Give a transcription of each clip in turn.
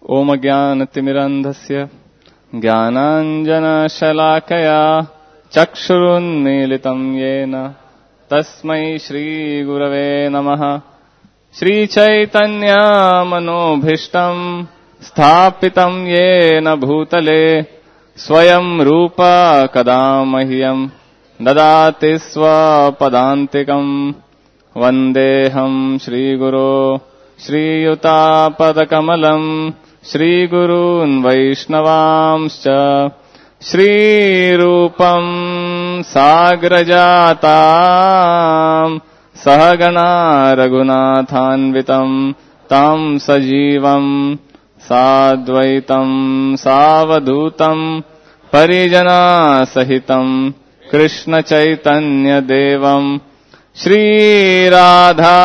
ओम ज्ञानतिमिरन्धस्य ज्ञानाञ्जनशलाकया चक्षुरुन्मीलितं येन तस्मै श्रीगुरवे नमः। श्रीचैतन्यमनोभीष्टं स्थापितं येन भूतले स्वयं रूप कदा मह्यं ददाति स्वपदान्तिकं। वन्देऽहं श्रीगुरो श्रीयुतापदकमलं श्रीगुरून् वैष्णवांश्च श्रीरूपं साग्रजातां सहगणा रघुनाथान्वितं तं सजीवं साद्वैतं सावधूतं परिजनसहितं कृष्णचैतन्यदेवं श्रीराधा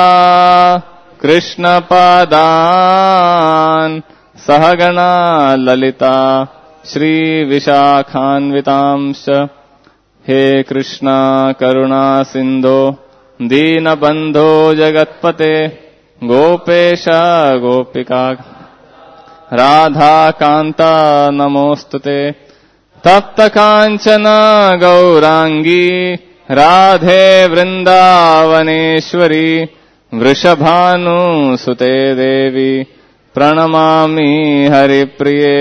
कृष्णपादान् सहगणा ललिता श्रीविशाखान्वितांश्च। हे कृष्णा करुणा सिन्धो दीनबन्धो जगत्पते गोपेश गोपिका राधाकान्ता नमोऽस्तुते। तप्तकाञ्चन गौराङ्गी राधे वृन्दावनेश्वरी वृषभानुसुते देवी प्रणमामि हरिप्रिये।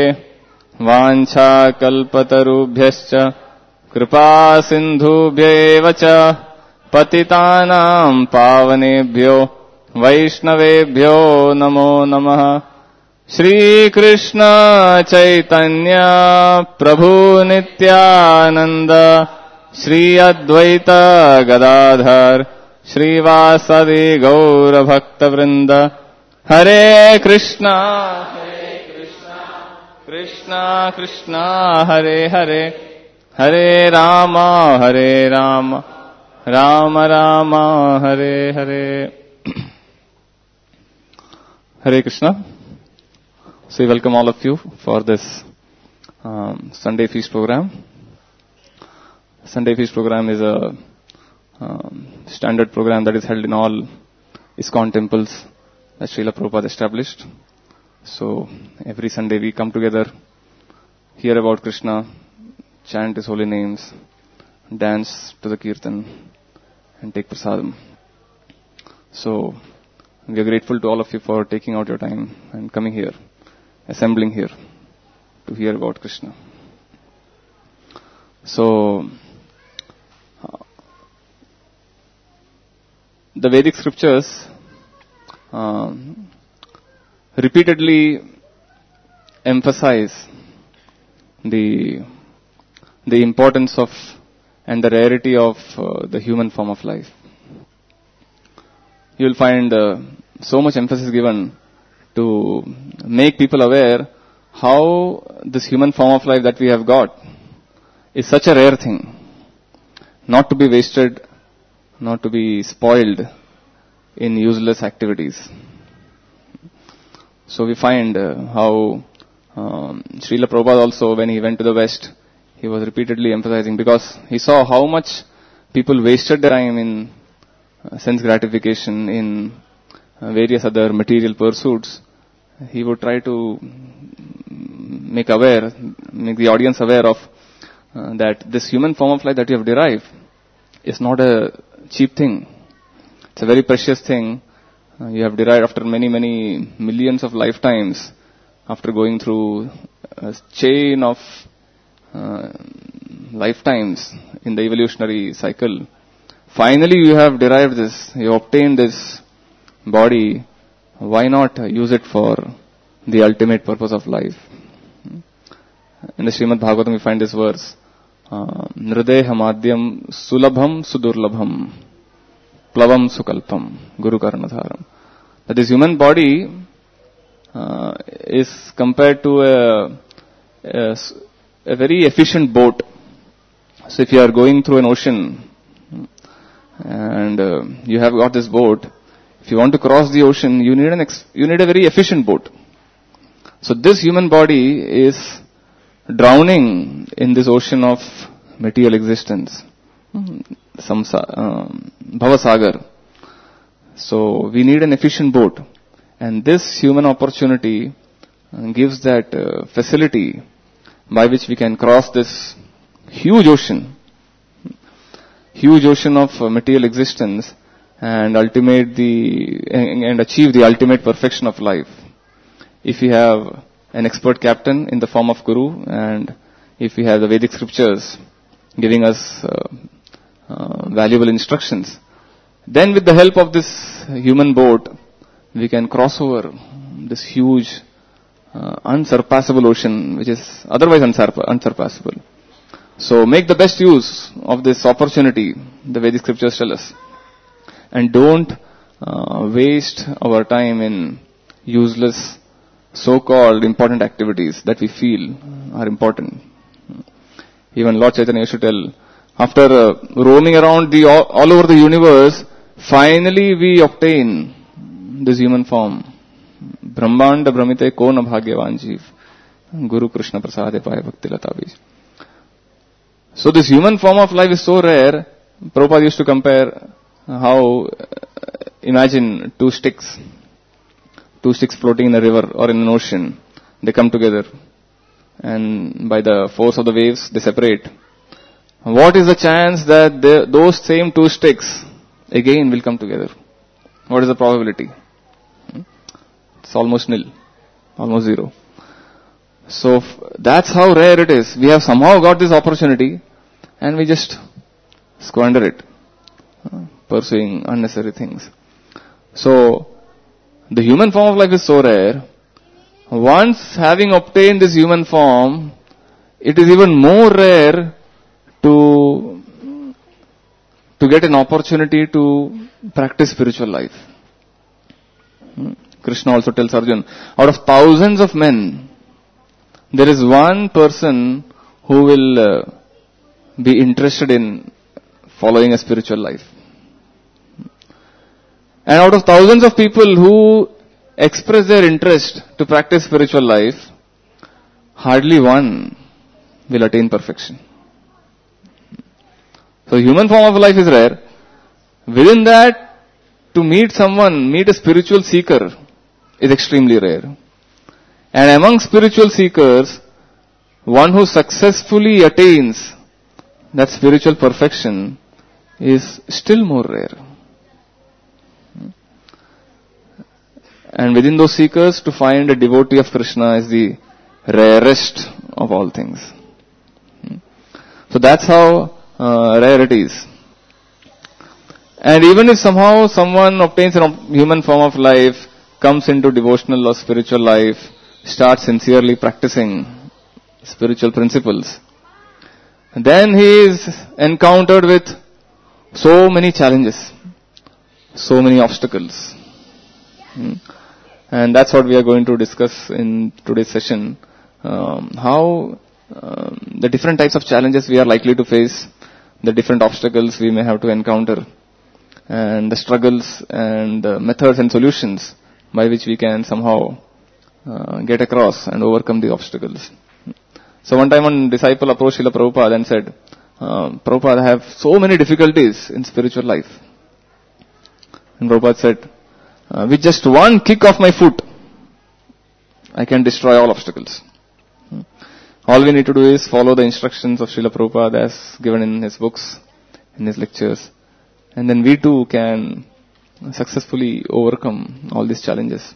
वाञ्छाकल्पतरुभ्यश्च कृपासिन्धुभ्यैव च पतितानां पावनेभ्यो वैष्णवेभ्यो नमो नमः। श्रीकृष्ण चैतन्य प्रभु नित्यानन्द श्री अद्वैत गदाधर श्रीवासदि गौरभक्तवृन्द। हरे Krishna Krishna Krishna Hare Hare Hare Ram Ram Ram Hare Hare. Hare Krishna. So we welcome all of you for this Sunday Feast program. Sunday Feast program is a standard program that is held in all ISKCON temples that Srila Prabhupada established. So every Sunday we come together, hear about Krishna, chant His holy names, dance to the Kirtan and take prasadam. So we are grateful to all of you for taking out your time and coming here, assembling here to hear about Krishna. So the Vedic scriptures repeatedly emphasize the importance of and the rarity of the human form of life. You will find so much emphasis given to make people aware how this human form of life that we have got is such a rare thing, not to be wasted, not to be spoiled in useless activities. So we find how Srila Prabhupada also, when he went to the West, he was repeatedly emphasizing, because he saw how much people wasted their time in sense gratification, in various other material pursuits. He would try to make the audience aware of that this human form of life that you have derived is not a cheap thing. It's a very precious thing. You have derived after many, many millions of lifetimes, after going through a chain of lifetimes in the evolutionary cycle. Finally you have derived this, you obtained this body. Why not use it for the ultimate purpose of life? In the Srimad Bhagavatam we find this verse, Nrideha madhyam sulabham sudurlabham plavam sukalpam guru karnadharam. That this human body is compared to a very efficient boat. So if you are going through an ocean and you have got this boat, if you want to cross the ocean, you need a very efficient boat. So this human body is drowning in this ocean of material existence, Bhavasagar. So we need an efficient boat, and this human opportunity gives that facility by which we can cross this huge ocean of material existence and achieve the ultimate perfection of life. If we have an expert captain in the form of Guru, and if we have the Vedic scriptures giving us valuable instructions, then with the help of this human boat, we can cross over this huge, unsurpassable ocean, which is otherwise unsurpassable. So make the best use of this opportunity, the Vedic scriptures tell us. And don't waste our time in useless, so-called important activities that we feel are important. Even Lord Chaitanya used to tell, after roaming around all over the universe, finally we obtain this human form. Brahmanda Brahmite ko na bhagyavan jeev, Guru Krishna prasade paye bhakti lata bij. So this human form of life is so rare. Prabhupada used to compare how, imagine two sticks floating in a river or in an ocean. They come together, and by the force of the waves, they separate. What is the chance that those same two sticks again will come together? What is the probability? It's almost nil, almost zero. So that's how rare it is. We have somehow got this opportunity and we just squander it, pursuing unnecessary things. So the human form of life is so rare. Once having obtained this human form, it is even more rare to get an opportunity to practice spiritual life. Krishna also tells Arjuna, out of thousands of men, there is one person who will be interested in following a spiritual life. And out of thousands of people who express their interest to practice spiritual life, hardly one will attain perfection. So human form of life is rare. Within that, to meet a spiritual seeker is extremely rare. And among spiritual seekers, one who successfully attains that spiritual perfection is still more rare. And within those seekers, to find a devotee of Krishna is the rarest of all things. So that's how rare it is. And even if somehow someone obtains a human form of life, comes into devotional or spiritual life, starts sincerely practicing spiritual principles, then he is encountered with so many challenges, so many obstacles. And that's what we are going to discuss in today's session. How the different types of challenges we are likely to face, the different obstacles we may have to encounter, and the struggles and the methods and solutions by which we can somehow get across and overcome the obstacles. So one time one disciple approached Srila Prabhupada and said, Prabhupada, I have so many difficulties in spiritual life. And Prabhupada said, with just one kick of my foot, I can destroy all obstacles. All we need to do is follow the instructions of Srila Prabhupada as given in his books, in his lectures. And then we too can successfully overcome all these challenges.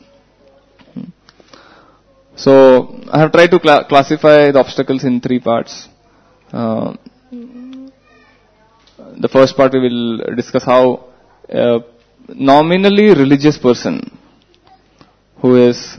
So, I have tried to classify the obstacles in three parts. The first part we will discuss how a nominally religious person who is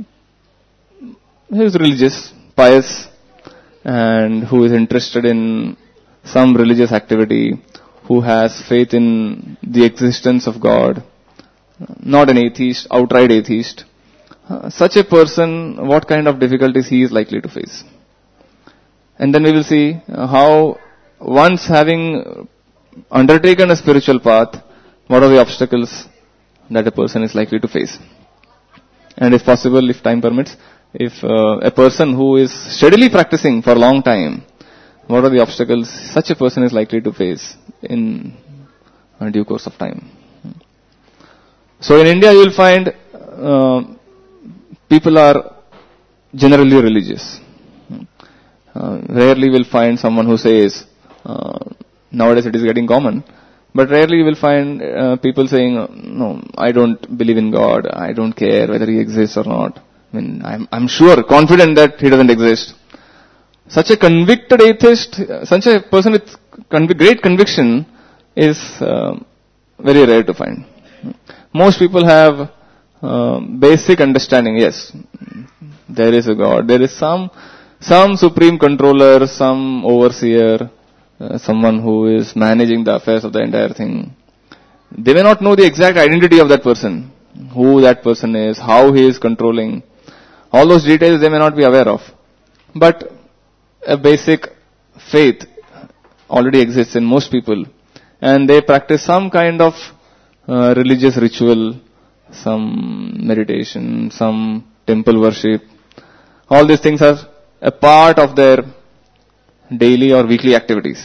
religious, pious, and who is interested in some religious activity, who has faith in the existence of God, not an atheist, outright atheist, such a person, what kind of difficulties he is likely to face. And then we will see how once having undertaken a spiritual path, what are the obstacles that a person is likely to face. And if possible, if time permits, if a person who is steadily practicing for a long time, what are the obstacles such a person is likely to face in due course of time. So in India you will find people are generally religious. Rarely will find someone who says, nowadays it is getting common, but rarely you will find people saying, no, I don't believe in God, I don't care whether He exists or not. I mean, I'm sure, confident that He doesn't exist. Such a convicted atheist, such a person with great conviction is very rare to find. Most people have basic understanding, yes, there is a God, there is some supreme controller, some overseer, someone who is managing the affairs of the entire thing. They may not know the exact identity of that person, who that person is, how he is controlling. All those details they may not be aware of. But a basic faith already exists in most people, and they practice some kind of religious ritual, some meditation, some temple worship. All these things are a part of their daily or weekly activities.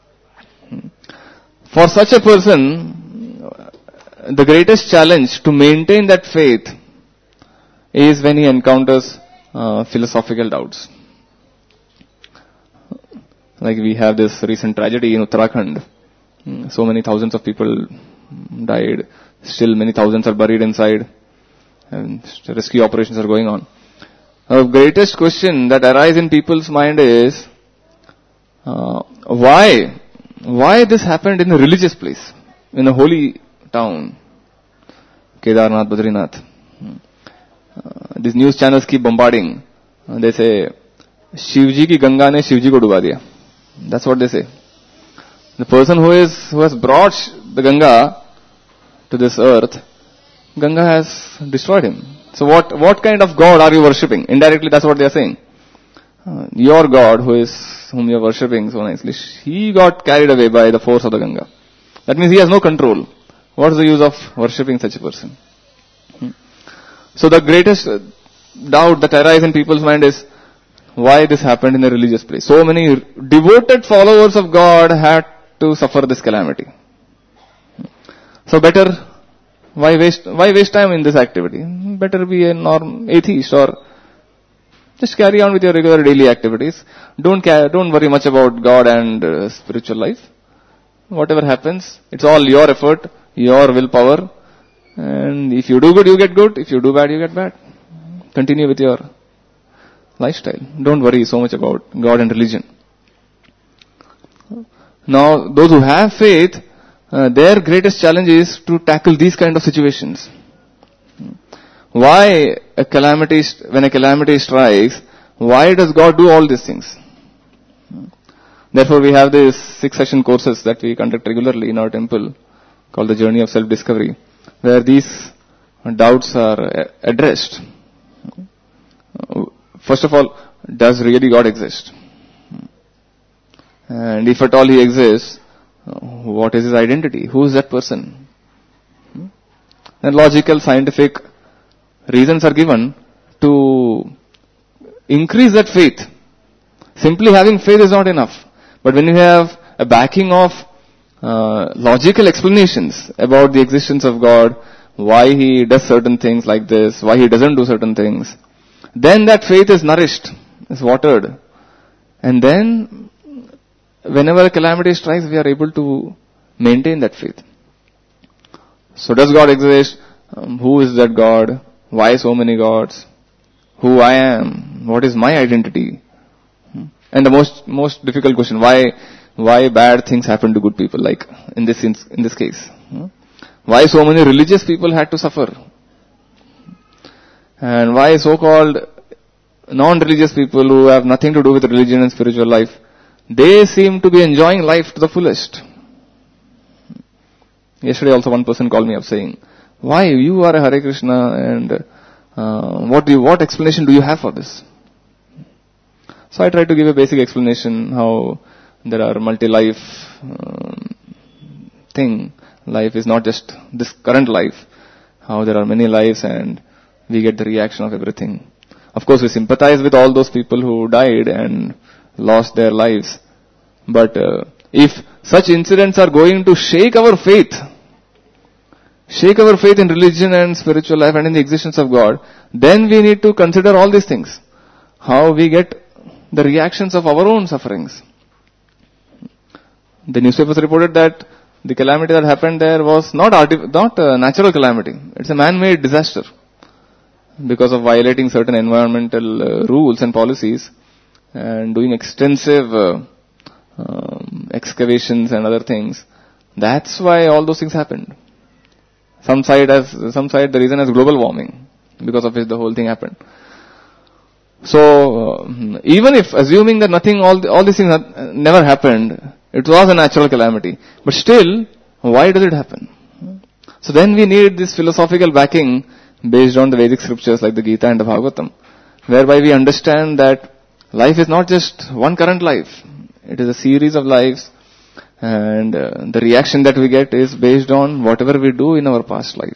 For such a person, the greatest challenge to maintain that faith is when he encounters philosophical doubts. Like we have this recent tragedy in Uttarakhand. So many thousands of people died. Still many thousands are buried inside. And rescue operations are going on. The greatest question that arises in people's mind is, why this happened in a religious place, in a holy town, Kedarnath, Badrinath. These news channels keep bombarding. They say, Shivji ki Ganga ne Shivji ko duba diya. That's what they say. The person who has brought the Ganga to this earth, Ganga has destroyed him. So what kind of God are you worshipping? Indirectly, that's what they are saying. Your God, whom you are worshipping so nicely, he got carried away by the force of the Ganga. That means he has no control. What is the use of worshipping such a person? So the greatest doubt that arises in people's mind is, why this happened in a religious place? So many devoted followers of God had to suffer this calamity. So better, why waste time in this activity? Better be a atheist, or just carry on with your regular daily activities. Don't worry much about God and spiritual life. Whatever happens, it's all your effort, your willpower. And if you do good, you get good. If you do bad, you get bad. Continue with your lifestyle. Don't worry so much about God and religion. Now, those who have faith, their greatest challenge is to tackle these kind of situations. Why when a calamity strikes, why does God do all these things? Therefore, we have these 6-session courses that we conduct regularly in our temple called the Journey of Self-Discovery, where these doubts are addressed. First of all, does really God exist? And if at all He exists, what is His identity? Who is that person? And logical, scientific reasons are given to increase that faith. Simply having faith is not enough. But when you have a backing of logical explanations about the existence of God, why He does certain things like this, why He doesn't do certain things, then that faith is nourished, is watered. And then, whenever a calamity strikes, we are able to maintain that faith. So does God exist? Who is that God? Why so many gods? Who I am? What is my identity? And the most difficult question, why bad things happen to good people, like in this case? Why so many religious people had to suffer? And why so-called non-religious people who have nothing to do with religion and spiritual life, they seem to be enjoying life to the fullest. Yesterday also one person called me up saying, why you are a Hare Krishna and what explanation do you have for this? So I tried to give a basic explanation how there are multi-life thing. Life is not just this current life. How there are many lives and we get the reaction of everything. Of course, we sympathize with all those people who died and lost their lives. But if such incidents are going to shake our faith in religion and spiritual life and in the existence of God, then we need to consider all these things. how we get the reactions of our own sufferings. The newspapers reported that the calamity that happened there was not a natural calamity. It's a man-made disaster. Because of violating certain environmental rules and policies and doing extensive excavations and other things. That's why all those things happened. Some side the reason is global warming, because of which the whole thing happened. So, even if assuming that all these things never happened, it was a natural calamity. But still, why does it happen? So then we need this philosophical backing based on the Vedic scriptures like the Gita and the Bhagavatam, whereby we understand that life is not just one current life. It is a series of lives, and the reaction that we get is based on whatever we do in our past life.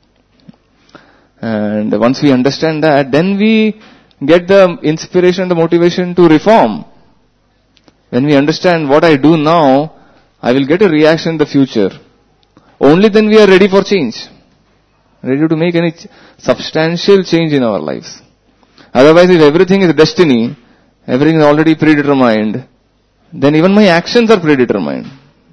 And once we understand that, then we get the inspiration, the motivation to reform. When we understand what I do now, I will get a reaction in the future. Only then we are ready for change. Ready to make any substantial change in our lives. Otherwise, if everything is destiny, everything is already predetermined, then even my actions are predetermined.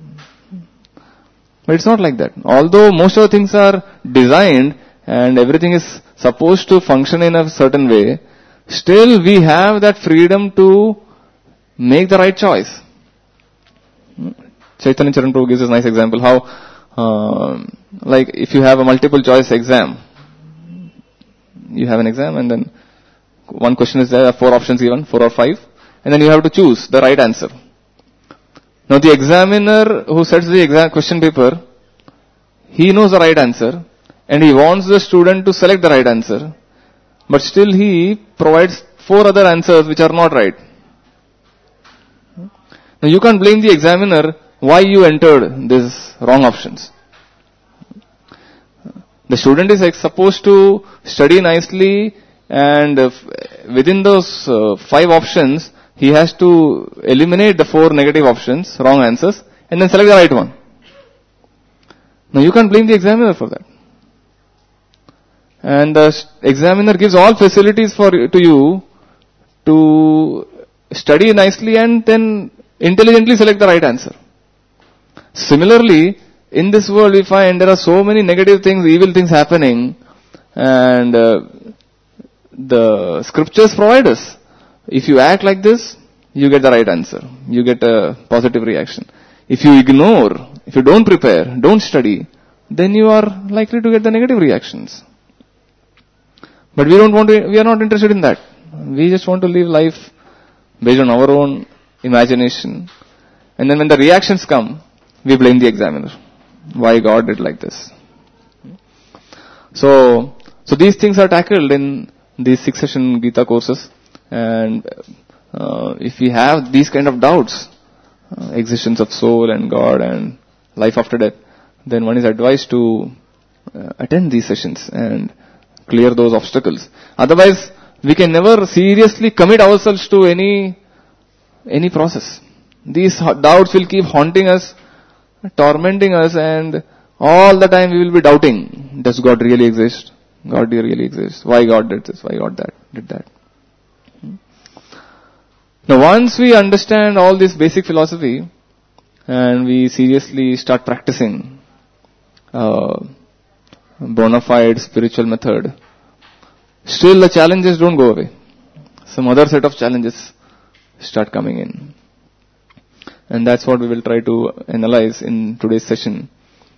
But it's not like that. Although most of the things are designed and everything is supposed to function in a certain way, still we have that freedom to make the right choice. Chaitanya Charan Prabhu gives us a nice example how, like if you have a multiple choice exam, you have an exam and then one question is there, 4 options given, 4 or 5, and then you have to choose the right answer. Now the examiner who sets the exam question paper, he knows the right answer and he wants the student to select the right answer, but still he provides 4 other answers which are not right. Now you can't blame the examiner why you entered these wrong options. The student is supposed to study nicely, and within those 5 options, he has to eliminate the 4 negative options, wrong answers, and then select the right one. Now you can't blame the examiner for that. And the examiner gives all facilities to you to study nicely and then intelligently select the right answer. Similarly, in this world we find there are so many negative things, evil things happening, and the scriptures provide us. If you act like this, you get the right answer. You get a positive reaction. If you ignore, if you don't prepare, don't study, then you are likely to get the negative reactions. But we are not interested in that. We just want to live life based on our own imagination. And then when the reactions come, we blame the examiner. Why God did like this? So these things are tackled in these 6-session Gita courses. And if we have these kind of doubts, existence of soul and God and life after death, then one is advised to attend these sessions and clear those obstacles. Otherwise, we can never seriously commit ourselves to any process. These doubts will keep haunting us, tormenting us, and all the time we will be doubting, does God really exist? God really exists? Why God did this? Why God did that? Now once we understand all this basic philosophy and we seriously start practicing bona fide spiritual method, still the challenges don't go away. Some other set of challenges start coming in. And that's what we will try to analyze in today's session,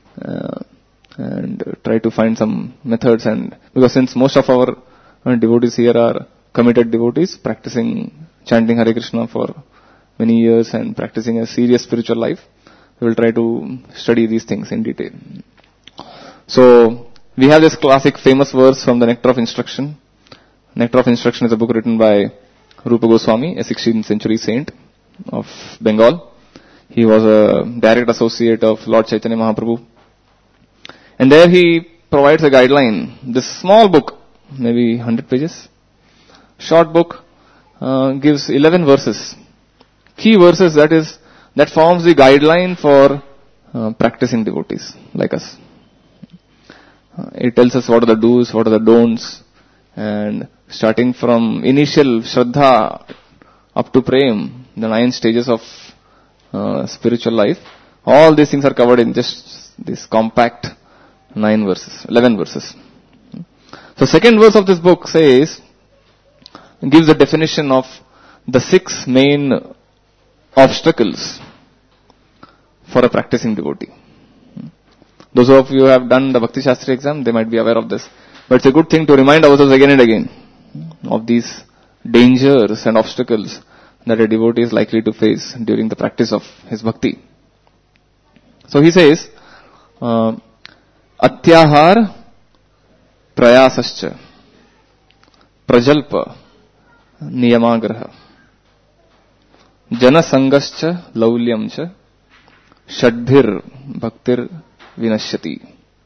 and try to find some methods. And because since most of our devotees here are committed devotees, practicing chanting Hare Krishna for many years and practicing a serious spiritual life, we will try to study these things in detail. So, we have this classic famous verse from the Nectar of Instruction. Nectar of Instruction is a book written by Rupa Goswami, a 16th century saint of Bengal. He was a direct associate of Lord Chaitanya Mahaprabhu. And there he provides a guideline. This small book, maybe 100 pages, short book, gives 11 verses. Key verses that forms the guideline for practicing devotees like us. It tells us what are the do's, what are the don'ts, and starting from initial Shraddha up to Prem, the 9 stages of spiritual life. All these things are covered in just this compact 11 verses. So second verse of this book gives the definition of the 6 main obstacles for a practicing devotee. Those of you who have done the Bhakti Shastri exam, they might be aware of this. But it's a good thing to remind ourselves again and again of these dangers and obstacles that a devotee is likely to face during the practice of his bhakti. So he says, Atyahar prayasascha prajalpa niyamagraha janasangascha laulyamcha shadbhir bhaktir vinashyati.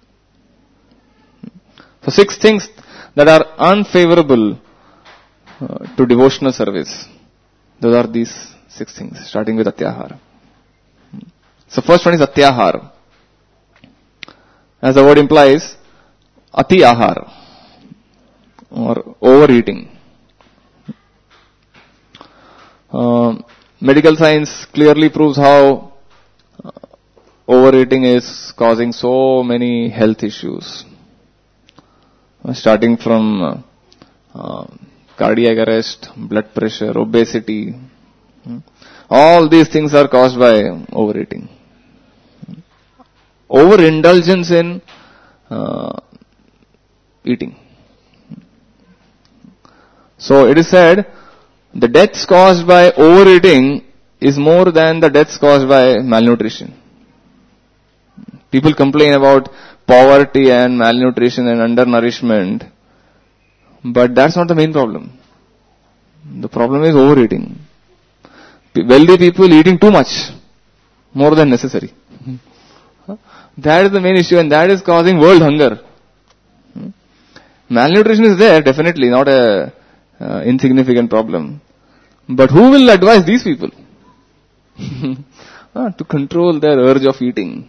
So 6 things that are unfavorable to devotional service. Those are these 6 things, starting with Atyahar. So first one is Atyahar. As the word implies, Ati Ahar, or overeating. Medical science clearly proves how overeating is causing so many health issues. Starting from cardiac arrest, blood pressure, obesity. All these things are caused by overeating. Overindulgence in eating. So it is said, the deaths caused by overeating is more than the deaths caused by malnutrition. People complain about poverty and malnutrition and undernourishment, but that's not the main problem. The problem is overeating. Wealthy people eating too much, more than necessary. That is the main issue, and that is causing world hunger. Malnutrition is there, definitely, not a insignificant problem. But who will advise these people to control their urge of eating?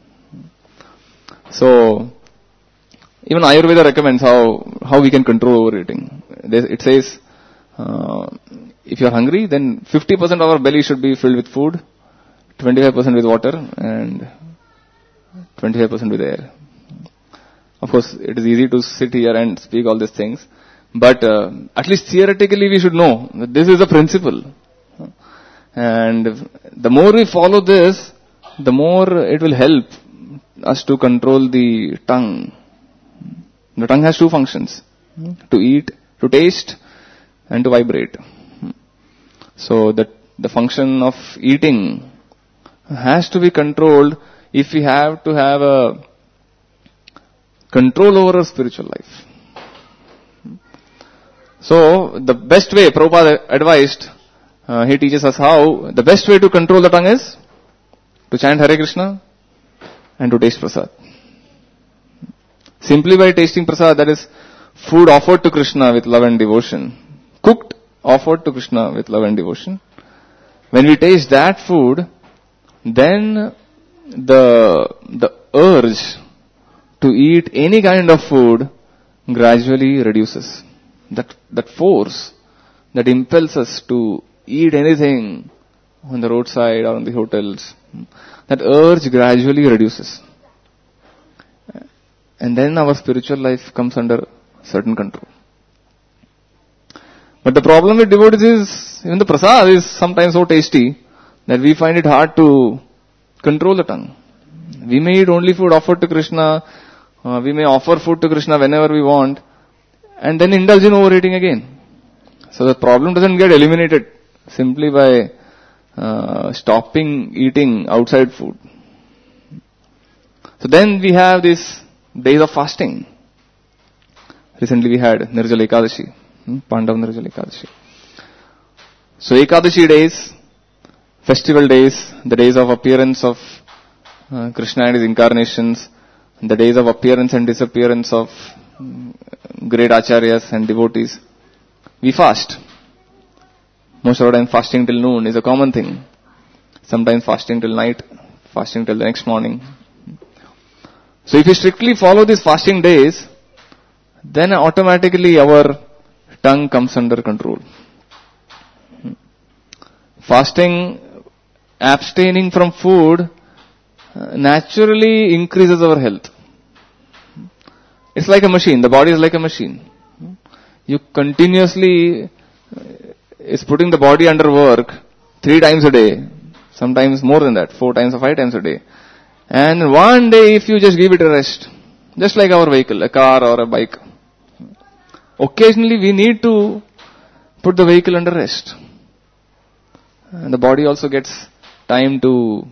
So, even Ayurveda recommends how we can control overeating. It says, if you are hungry, then 50% of our belly should be filled with food, 25% with water, and 25% with air. Of course, it is easy to sit here and speak all these things, but at least theoretically we should know that this is a principle. And the more we follow this, the more it will help us to control the tongue. The tongue has 2 functions: to eat, to taste, and to vibrate. So the function of eating has to be controlled if we have to have a control over our spiritual life. So the best way, Prabhupada advised, he teaches us how the best way to control the tongue is to chant Hare Krishna and to taste prasad. Simply by tasting prasad, that is food offered to Krishna with love and devotion, cooked, offered to Krishna with love and devotion. When we taste that food, then the urge to eat any kind of food gradually reduces. That force that impels us to eat anything on the roadside or on the hotels, that urge gradually reduces. And then our spiritual life comes under certain control. But the problem with devotees is, even the prasad is sometimes so tasty that we find it hard to control the tongue. We may eat only food offered to Krishna, we may offer food to Krishna whenever we want, and then indulge in overeating again. So the problem doesn't get eliminated simply by stopping eating outside food. So then we have these days of fasting. Recently we had Nirjala Ekadashi, Pandav Nirjala Ekadashi. So Ekadashi days, festival days, the days of appearance of Krishna and his incarnations, the days of appearance and disappearance of great acharyas and devotees, we fast. Most of the time fasting till noon is a common thing. Sometimes fasting till night, fasting till the next morning. So if we strictly follow these fasting days, then automatically our tongue comes under control. Fasting, abstaining from food, naturally increases our health. It's like a machine. The body is like a machine. You continuously is putting the body under work 3 times a day, sometimes more than that, 4 times or 5 times a day. And one day if you just give it a rest, just like our vehicle, a car or a bike, occasionally we need to put the vehicle under rest. And the body also gets time to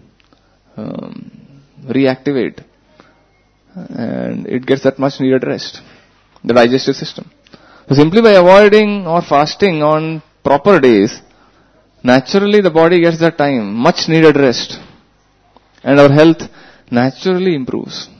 reactivate. And it gets that much needed rest. The digestive system. So simply by avoiding or fasting on proper days, naturally the body gets that time, much needed rest. And our health naturally improves.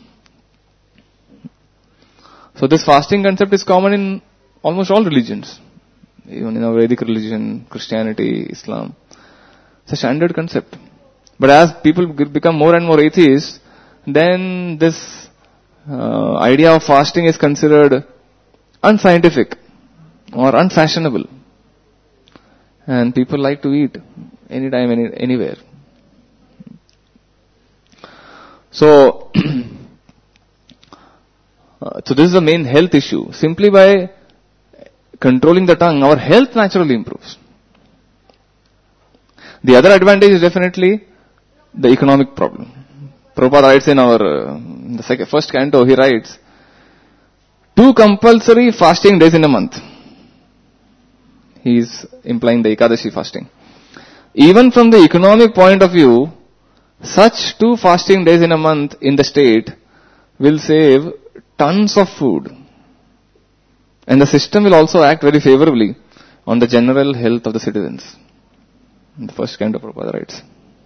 So this fasting concept is common in almost all religions. Even in our Vedic religion, Christianity, Islam. It's a standard concept. But as people become more and more atheists, then this idea of fasting is considered unscientific or unfashionable. And people like to eat anytime, anywhere. So, so this is the main health issue. Simply by controlling the tongue, our health naturally improves. The other advantage is definitely the economic problem. Prabhupada writes in the first canto, he writes, 2 compulsory fasting days in a month. He is implying the Ekadashi fasting. Even from the economic point of view, such 2 fasting days in a month in the state will save tons of food. And the system will also act very favorably on the general health of the citizens. The first canto Prabhupada writes.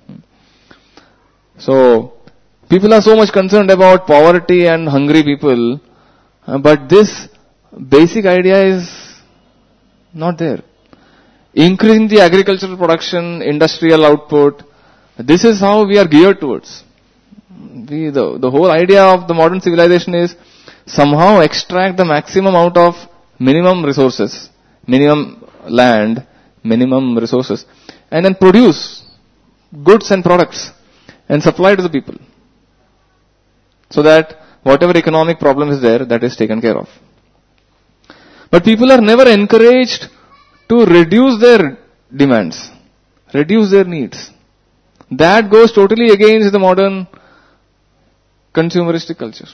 So, people are so much concerned about poverty and hungry people, but this basic idea is not there. Increasing the agricultural production, industrial output, this is how we are geared towards. The whole idea of the modern civilization is somehow extract the maximum out of minimum resources, minimum land, minimum resources, and then produce goods and products and supply to the people. So that whatever economic problem is there, that is taken care of. But people are never encouraged to reduce their demands, reduce their needs. That goes totally against the modern consumeristic culture.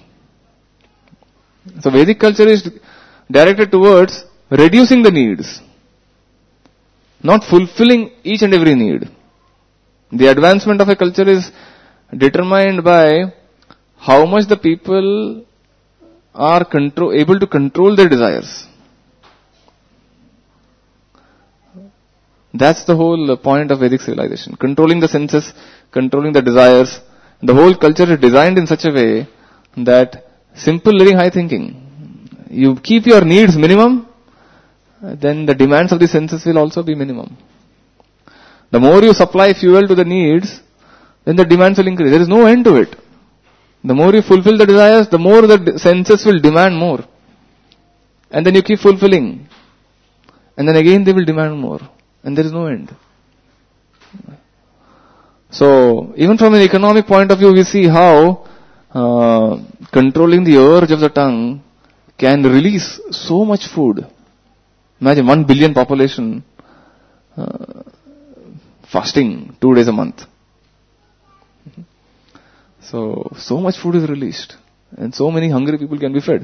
So Vedic culture is directed towards reducing the needs, not fulfilling each and every need. The advancement of a culture is determined by how much the people are able to control their desires. That's the whole point of Vedic civilization. Controlling the senses, controlling the desires. The whole culture is designed in such a way that simple living, high thinking. You keep your needs minimum, then the demands of the senses will also be minimum. The more you supply fuel to the needs, then the demands will increase. There is no end to it. The more you fulfill the desires, the more the senses will demand more. And then you keep fulfilling. And then again they will demand more. And there is no end. So, even from an economic point of view, we see how controlling the urge of the tongue can release so much food. Imagine 1 billion population fasting 2 days a month. So much food is released. And so many hungry people can be fed.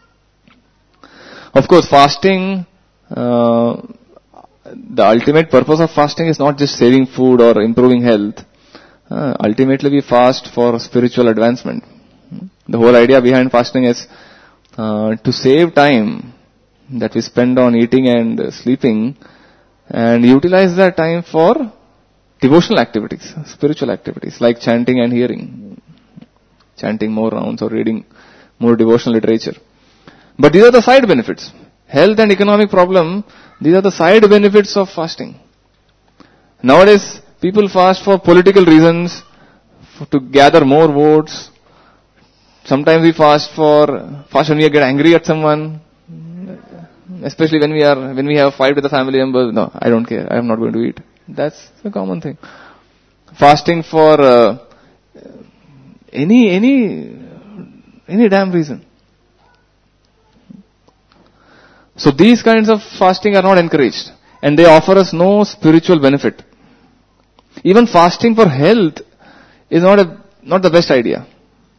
Of course, fasting, the ultimate purpose of fasting is not just saving food or improving health. Ultimately, we fast for spiritual advancement. The whole idea behind fasting is to save time that we spend on eating and sleeping and utilize that time for devotional activities, spiritual activities like chanting and hearing. Chanting more rounds or reading more devotional literature. But these are the side benefits. Health and economic problem, these are the side benefits of fasting. Nowadays, people fast for political reasons, to gather more votes. Sometimes we fast when we get angry at someone. Especially when we have a fight with the family members. No, I don't care. I am not going to eat. That's a common thing. Fasting for any damn reason. So these kinds of fasting are not encouraged, and they offer us no spiritual benefit. Even fasting for health is not the best idea.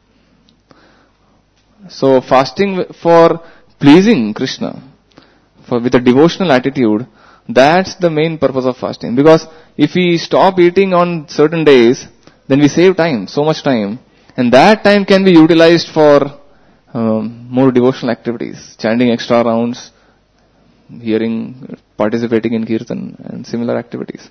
So fasting for pleasing Krishna, with a devotional attitude, that's the main purpose of fasting. Because if we stop eating on certain days, then we save time, so much time, and that time can be utilized for more devotional activities, chanting extra rounds, participating in kirtan and similar activities.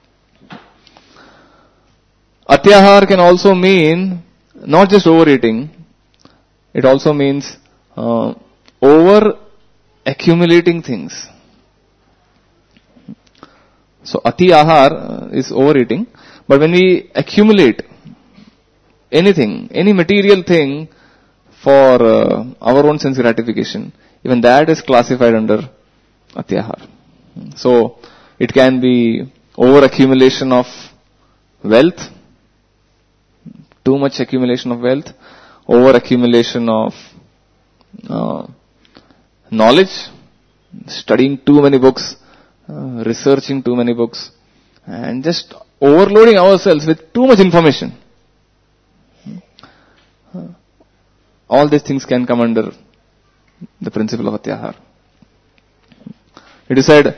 Atyahar can also mean not just overeating, it also means over accumulating things. So Atyahar is overeating, but when we accumulate anything, any material thing for our own sense gratification, even that is classified under Atyahar. So it can be over accumulation of wealth, too much accumulation of wealth, over accumulation of knowledge, studying too many books, researching too many books, and just overloading ourselves with too much information. All these things can come under the principle of Atyahar. It is said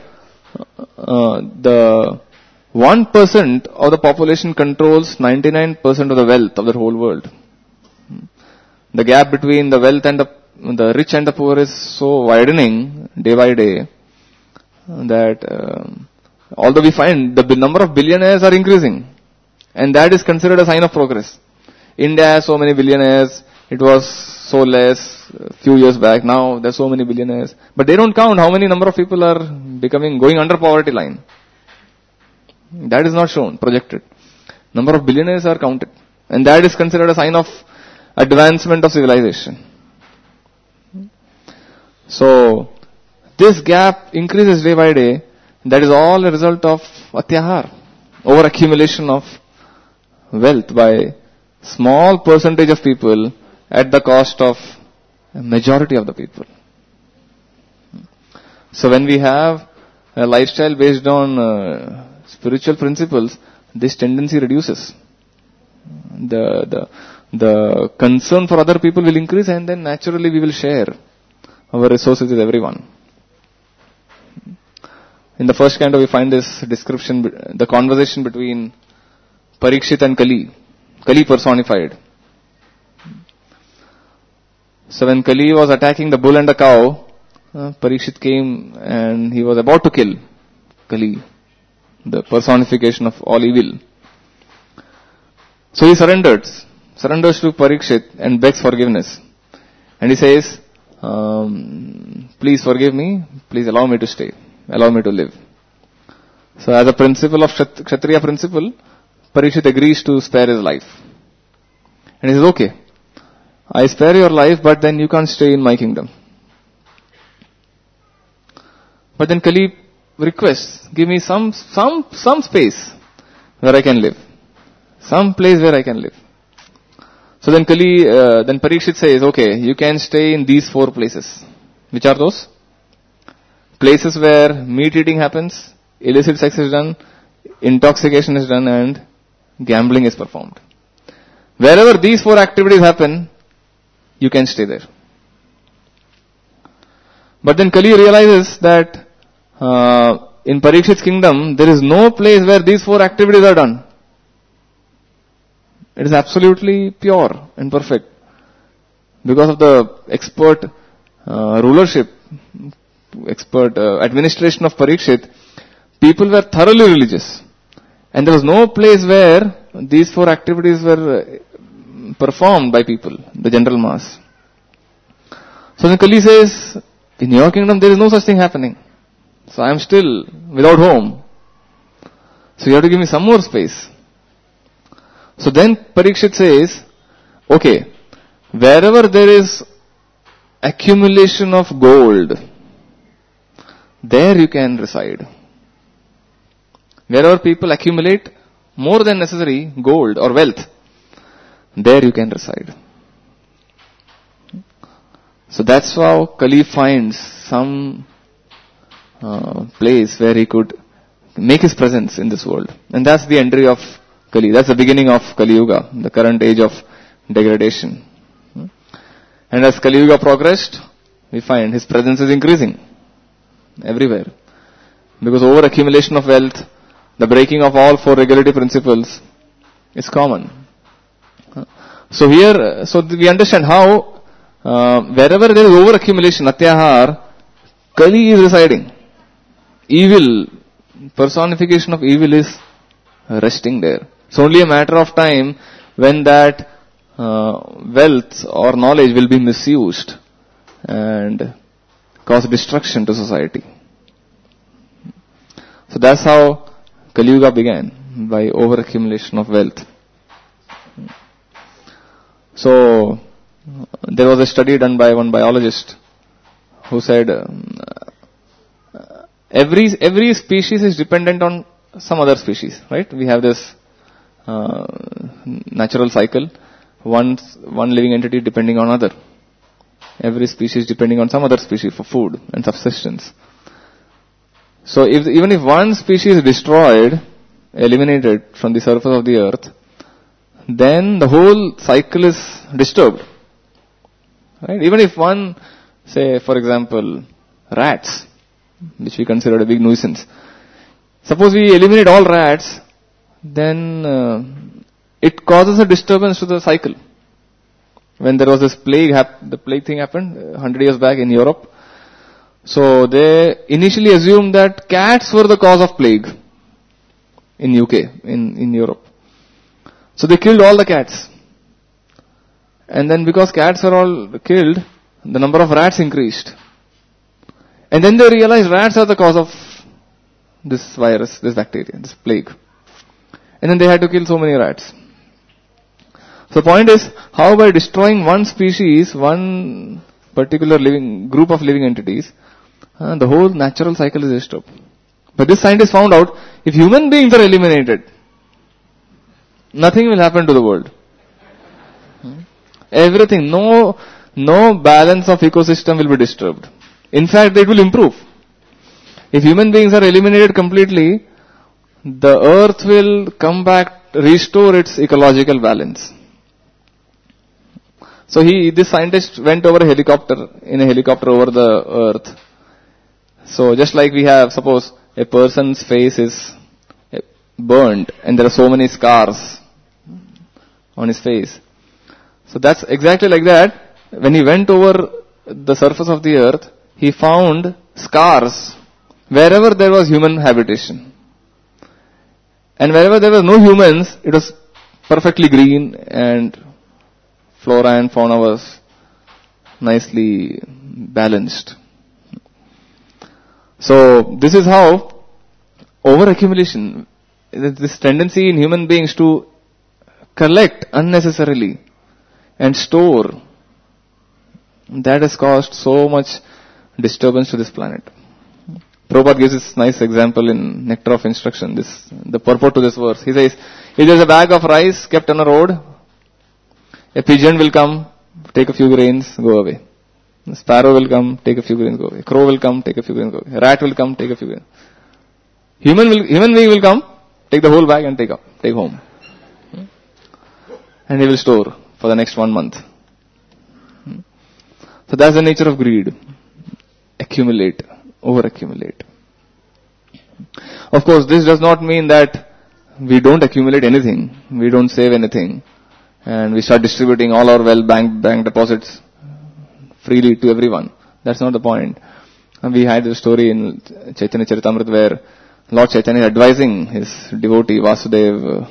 the 1% of the population controls 99% of the wealth of the whole world. The gap between the wealth and the rich and the poor is so widening day by day that although we find the number of billionaires are increasing, and that is considered a sign of progress. India has so many billionaires, it was so less a few years back, now there are so many billionaires. But they don't count how many number of people are going under poverty line. That is not shown, projected. Number of billionaires are counted. And that is considered a sign of advancement of civilization. So, this gap increases day by day. That is all a result of Atyahar, over accumulation of wealth by small percentage of people at the cost of a majority of the people. So when we have a lifestyle based on spiritual principles, this tendency reduces. The concern for other people will increase, and then naturally we will share our resources with everyone. In the first canto we find this description, the conversation between Parikshit and Kali personified. So when Kali was attacking the bull and the cow, Parikshit came and he was about to kill Kali, the personification of all evil. So he surrenders to Parikshit and begs forgiveness. And he says, please forgive me, please allow me to stay, allow me to live. So as a principle of Kshatriya principle, Parikshit agrees to spare his life. And he says, okay, I spare your life, but then you can't stay in my kingdom. But then Kali requests, give me some space where I can live. Some place where I can live. So then then Parikshit says, okay, you can stay in these 4 places. Which are those? Places where meat eating happens, illicit sex is done, intoxication is done, and gambling is performed. Wherever these 4 activities happen, you can stay there. But then Kali realizes that in Parikshit's kingdom, there is no place where these 4 activities are done. It is absolutely pure and perfect. Because of the expert rulership, expert administration of Parikshit, people were thoroughly religious. And there was no place where these 4 activities were performed by people, the general mass. So then Kali says, in your kingdom there is no such thing happening. So I am still without home. So you have to give me some more space. So then Parikshit says, okay, wherever there is accumulation of gold, there you can reside. Wherever people accumulate more than necessary gold or wealth, there you can reside. So that's how Kali finds some place where he could make his presence in this world. And that's the entry of Kali. That's the beginning of Kali Yuga, the current age of degradation. And as Kali Yuga progressed, we find his presence is increasing everywhere. Because over accumulation of wealth, the breaking of all four regulative principles is common. So here, we understand how wherever there is over accumulation, Atyahar, Kali is residing. Evil, personification of evil is resting there. It's only a matter of time when that wealth or knowledge will be misused and cause destruction to society. So that's how Kali Yuga began, by over accumulation of wealth. So there was a study done by one biologist who said every species is dependent on some other species, right? We have this natural cycle, one living entity depending on another. Every species depending on some other species for food and subsistence. So even if one species is destroyed, eliminated from the surface of the earth, then the whole cycle is disturbed. Right? Even if one, say for example, rats, which we consider a big nuisance. Suppose we eliminate all rats, then it causes a disturbance to the cycle. When there was this plague, the plague thing happened 100 years back in Europe. So they initially assumed that cats were the cause of plague in UK, in Europe. So they killed all the cats. And then because cats were all killed, the number of rats increased. And then they realized rats are the cause of this virus, this bacteria, this plague. And then they had to kill so many rats. So the point is, how by destroying one species, one particular group of living entities, the whole natural cycle is disturbed. But this scientist found out, if human beings are eliminated, nothing will happen to the world. Everything, no balance of ecosystem will be disturbed. In fact, it will improve. If human beings are eliminated completely, the earth will come back, restore its ecological balance. So this scientist went in a helicopter over the earth. So just like we have, suppose a person's face is burned and there are so many scars on his face. So that's exactly like that. When he went over the surface of the earth, he found scars wherever there was human habitation. And wherever there were no humans, it was perfectly green and flora and fauna was nicely balanced. So this is how over-accumulation, this tendency in human beings to collect unnecessarily and store, that has caused so much disturbance to this planet. Prabhupada gives this nice example in Nectar of Instruction, the purport to this verse. He says, if there is a bag of rice kept on a road, a pigeon will come, take a few grains, go away. A sparrow will come, take a few grains, go away. A crow will come, take a few grains, go away. A rat will come, take a few grains. Human being will come, take the whole bag and take home. And he will store for the next 1 month. So that's the nature of greed. Accumulate, over-accumulate. Of course, this does not mean that we don't accumulate anything, we don't save anything, and we start distributing all our bank deposits freely to everyone. That's not the point. And we had a story in Chaitanya Charitamrita where Lord Chaitanya is advising his devotee Vasudev.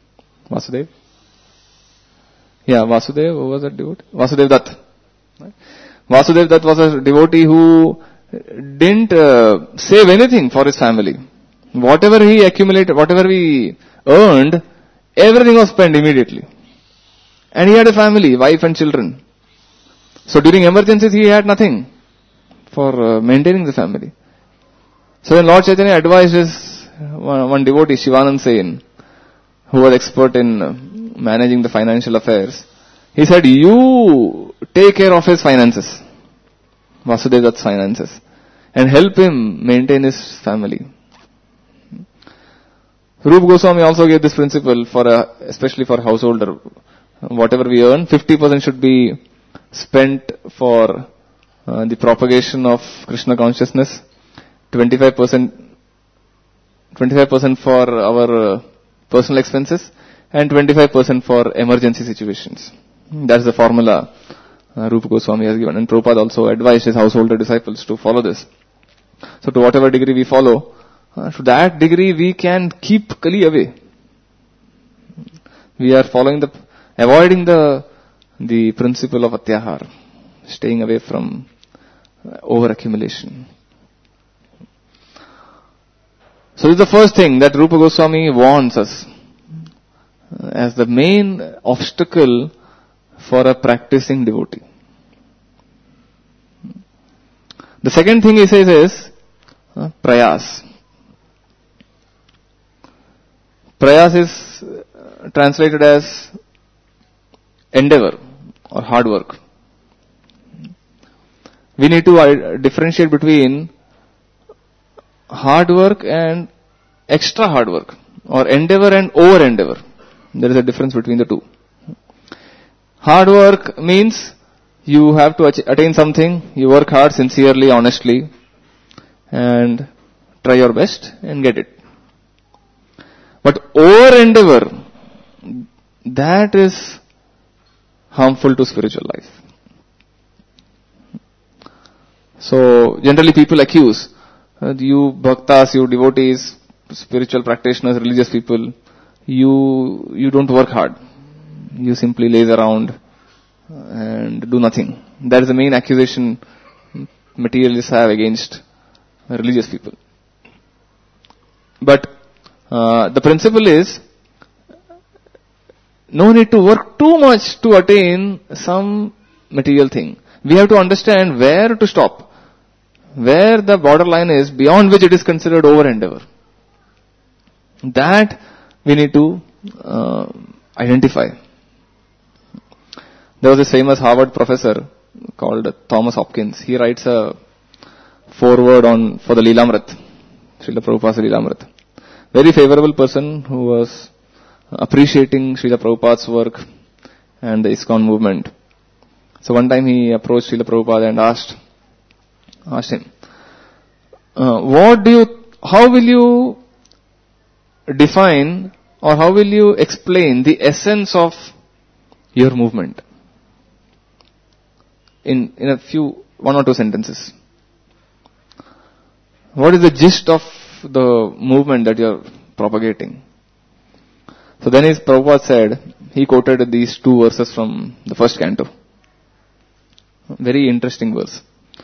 Yeah, Vasudev, who was that devotee? Vasudev Dutt. Vasudev Dutt was a devotee who didn't save anything for his family. Whatever he accumulated, whatever he earned, everything was spent immediately. And he had a family, wife and children. So during emergencies he had nothing for maintaining the family. So when Lord Chaitanya advised one devotee, Shivanand Sen, who was expert in managing the financial affairs, he said, you take care of his finances, Vasudeva Dutt's finances, and help him maintain his family. Rupa Goswami also gave this principle especially for householder. Whatever we earn, 50% should be spent for the propagation of Krishna consciousness, 25% for our personal expenses, and 25% for emergency situations. That's the formula Rupa Goswami has given. And Prabhupada also advised his householder disciples to follow this. So to whatever degree we follow, to that degree we can keep Kali away. We are avoiding the principle of atyahar, staying away from over accumulation. So this is the first thing that Rupa Goswami warns us as the main obstacle for a practicing devotee. The second thing he says is prayas. Prayas is translated as endeavor or hard work. We need to differentiate between hard work and extra hard work, or endeavor and over endeavor. There is a difference between the two. Hard work means you have to attain something, you work hard, sincerely, honestly, and try your best and get it. But over endeavor, that is harmful to spiritual life. So generally people accuse you bhaktas, you devotees, spiritual practitioners, religious people, you don't work hard. You simply laze around and do nothing. That is the main accusation materialists have against religious people. But the principle is, no need to work too much to attain some material thing. We have to understand where to stop, where the borderline is beyond which it is considered over endeavor. That we need to identify. There was a famous Harvard professor called Thomas Hopkins. He writes a foreword for the Leelamrit, Srila Prabhupada's Leelamrit. Very favorable person who was appreciating Srila Prabhupada's work and the ISKCON movement. So one time he approached Srila Prabhupada and asked him, how will you define or how will you explain the essence of your movement? In one or two sentences. What is the gist of the movement that you are propagating? So then his Prabhupada said, he quoted these two verses from the first canto. Very interesting verse.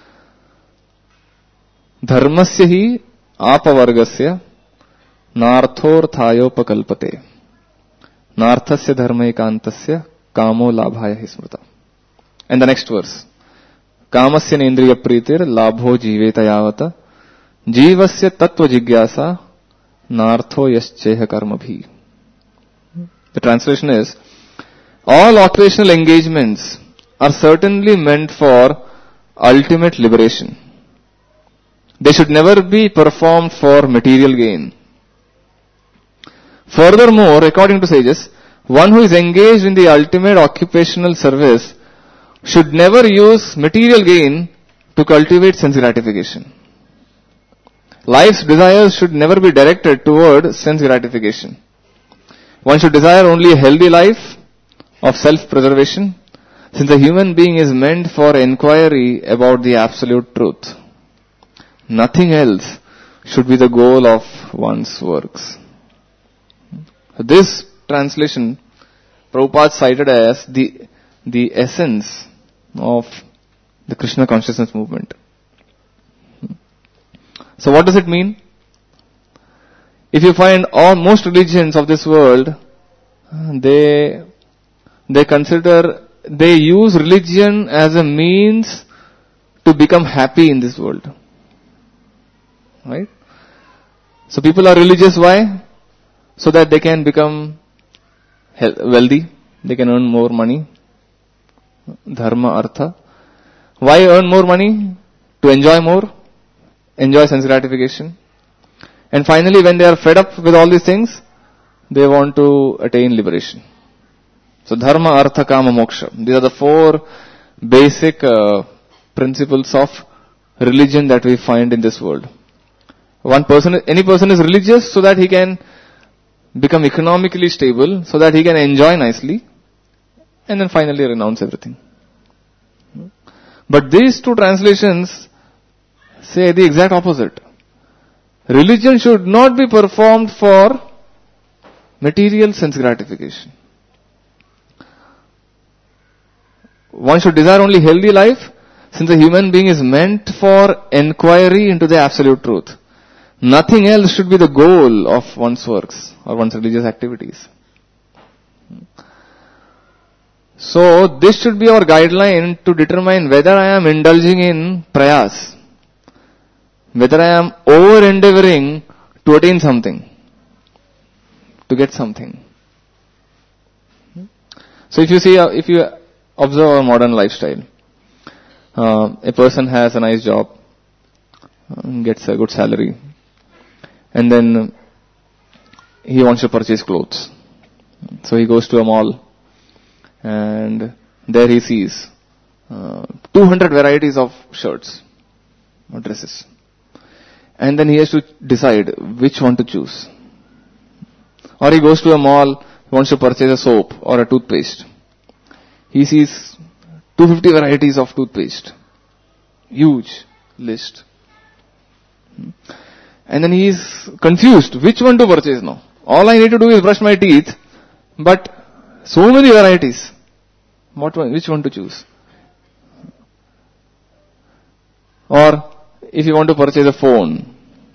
Dharmasya hi apavargasya narthorthayopakalpate narthasya dharmaikantasya kamo labhaya hi smrita. And the next verse. Kamasya nendriya pritir labho jiveta yavata jivasya tattva jigyasa nartho yascheha karmabhi. The translation is, all occupational engagements are certainly meant for ultimate liberation. They should never be performed for material gain. Furthermore, according to sages, one who is engaged in the ultimate occupational service should never use material gain to cultivate sense gratification. Life's desires should never be directed toward sense gratification. One should desire only a healthy life of self-preservation, since the human being is meant for inquiry about the absolute truth. Nothing else should be the goal of one's works. This translation, Prabhupada cited as the essence of the Krishna consciousness movement. So what does it mean? If you find most religions of this world, they use religion as a means to become happy in this world. Right? So people are religious, why? So that they can become wealthy, they can earn more money. Dharma, artha. Why earn more money? To enjoy more, enjoy sense gratification. And finally, when they are fed up with all these things, they want to attain liberation. So dharma, artha, kama, moksha. These are the four basic principles of religion that we find in this world. Any person is religious so that he can become economically stable, so that he can enjoy nicely, and then finally renounce everything. But these two translations say the exact opposite. Religion should not be performed for material sense gratification. One should desire only healthy life, since a human being is meant for enquiry into the absolute truth. Nothing else should be the goal of one's works or one's religious activities. So this should be our guideline to determine whether I am indulging in prayas, whether I am over endeavoring to attain something, to get something. So if you observe our modern lifestyle, a person has a nice job, gets a good salary, and then he wants to purchase clothes. So he goes to a mall, and there he sees 200 varieties of shirts or dresses. And then he has to decide which one to choose. Or he goes to a mall, wants to purchase a soap or a toothpaste. He sees 250 varieties of toothpaste. Huge list. And then he is confused which one to purchase now. All I need to do is brush my teeth, but so many varieties. Which one to choose? Or if you want to purchase a phone,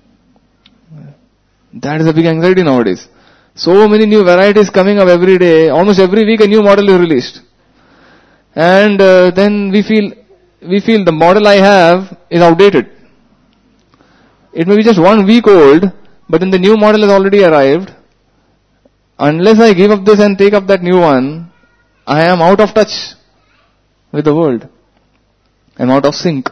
that is a big anxiety nowadays. So many new varieties coming up every day. Almost every week a new model is released. And then we feel the model I have is outdated. It may be just 1 week old, but then the new model has already arrived. Unless I give up this and take up that new one, I am out of touch with the world. I am out of sync.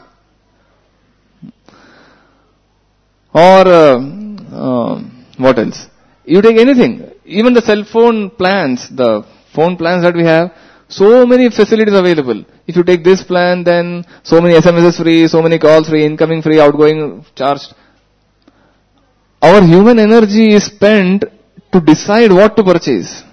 Or what else? You take anything, even the cell phone plans, the phone plans that we have, so many facilities available. If you take this plan, then so many SMSs free, so many calls free, incoming free, outgoing charged. Our human energy is spent to decide what to purchase,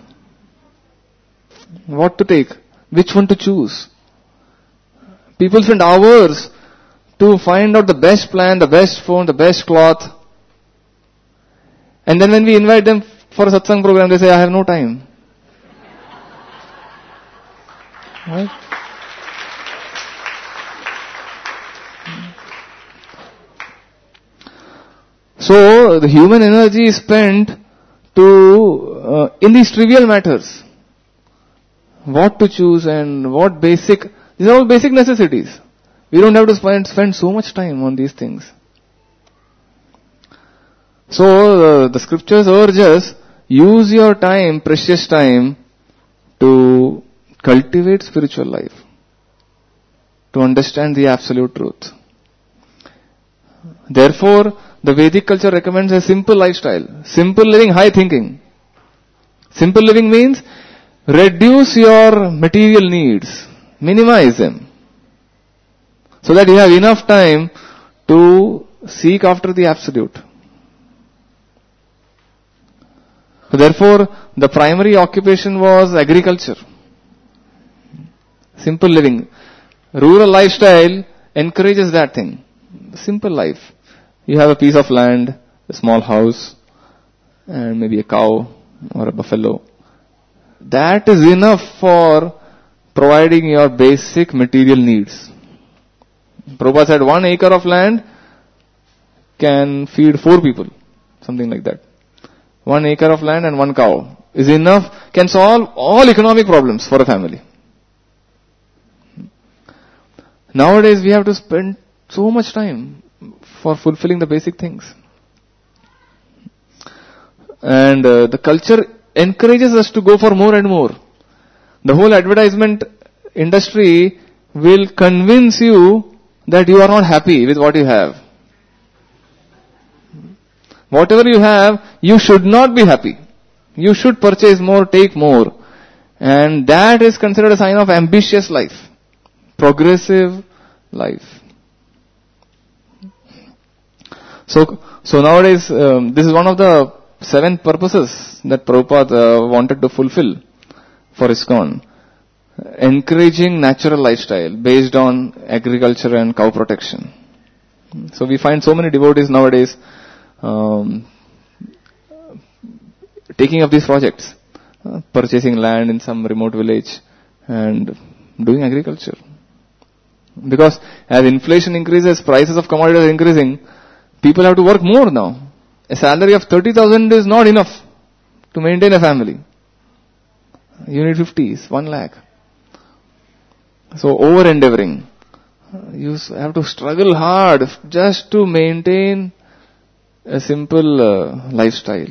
what to take, which one to choose. People spend hours to find out the best plan, the best phone, the best cloth. And then when we invite them for a satsang program, they say, I have no time. Right? So the human energy is spent to in these trivial matters. What to choose and what basic, these are all basic necessities. We don't have to spend so much time on these things. So the scriptures urge us, use your time, precious time, to cultivate spiritual life, to understand the absolute truth. Therefore, the Vedic culture recommends a simple lifestyle, simple living, high thinking. Simple living means reduce your material needs, minimize them, so that you have enough time to seek after the absolute. So therefore, the primary occupation was agriculture. Simple living. Rural lifestyle encourages that thing. Simple life. You have a piece of land, a small house, and maybe a cow or a buffalo. That is enough for providing your basic material needs. Prabhupada said 1 acre of land can feed 4 people. Something like that. 1 acre of land and 1 cow is enough, can solve all economic problems for a family. Nowadays we have to spend so much time for fulfilling the basic things. And the culture encourages us to go for more and more. The whole advertisement industry will convince you that you are not happy with what you have. Whatever you have, you should not be happy. You should purchase more, take more. And that is considered a sign of ambitious life, progressive life. So nowadays, this is one of the 7 purposes that Prabhupada wanted to fulfill for ISKCON. Encouraging natural lifestyle based on agriculture and cow protection. So we find so many devotees nowadays taking up these projects, purchasing land in some remote village and doing agriculture. Because as inflation increases, prices of commodities are increasing, people have to work more now. A salary of 30,000 is not enough to maintain a family. You need 50s, 1 lakh. So over endeavoring. You have to struggle hard just to maintain a simple lifestyle.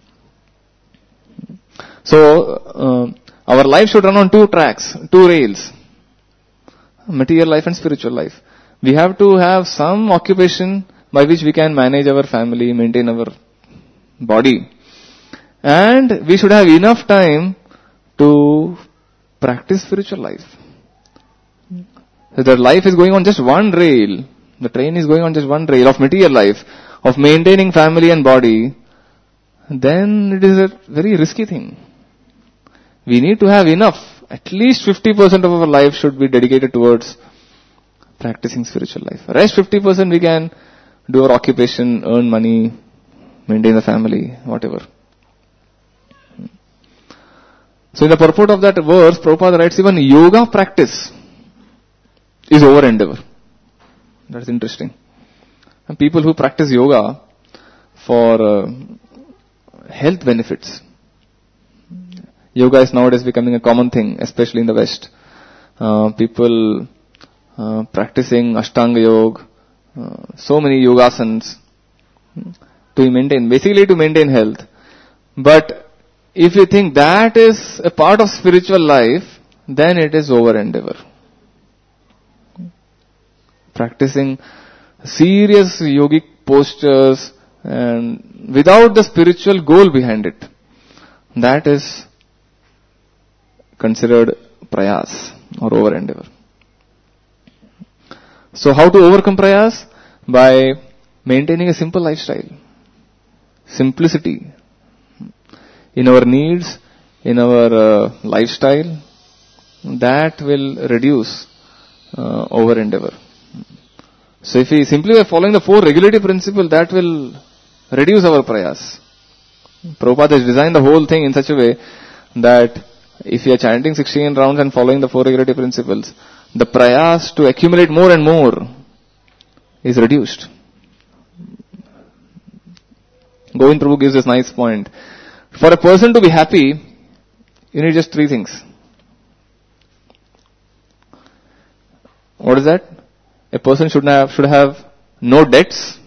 So our life should run on 2 tracks, 2 rails. Material life and spiritual life. We have to have some occupation by which we can manage our family, maintain our body. And we should have enough time to practice spiritual life. So the life is going on just one rail. The train is going on just one rail of material life, of maintaining family and body. Then it is a very risky thing. We need to have enough. At least 50% of our life should be dedicated towards practicing spiritual life. Rest 50% we can do our occupation, earn money, maintain the family, whatever. So in the purport of that verse, Prabhupada writes, even yoga practice is over endeavor. That's interesting. And people who practice yoga for health benefits. Yoga is nowadays becoming a common thing, especially in the West. People practicing Ashtanga Yoga, so many yogasanas to maintain health. But if you think that is a part of spiritual life, then it is over endeavor. Practicing serious yogic postures and without the spiritual goal behind it, that is considered prayas or over endeavor. So how to overcome prayas? By maintaining a simple lifestyle. Simplicity in our needs, in our lifestyle, that will reduce over endeavor. So if we simply by following the 4 regulative principles, that will reduce our prayas. Prabhupada has designed the whole thing in such a way that if you are chanting 16 rounds and following the 4 regulative principles, the prayas to accumulate more and more is reduced. Govind Prabhu gives this nice point. For a person to be happy, you need just 3 things. What is that? A person should have no debts.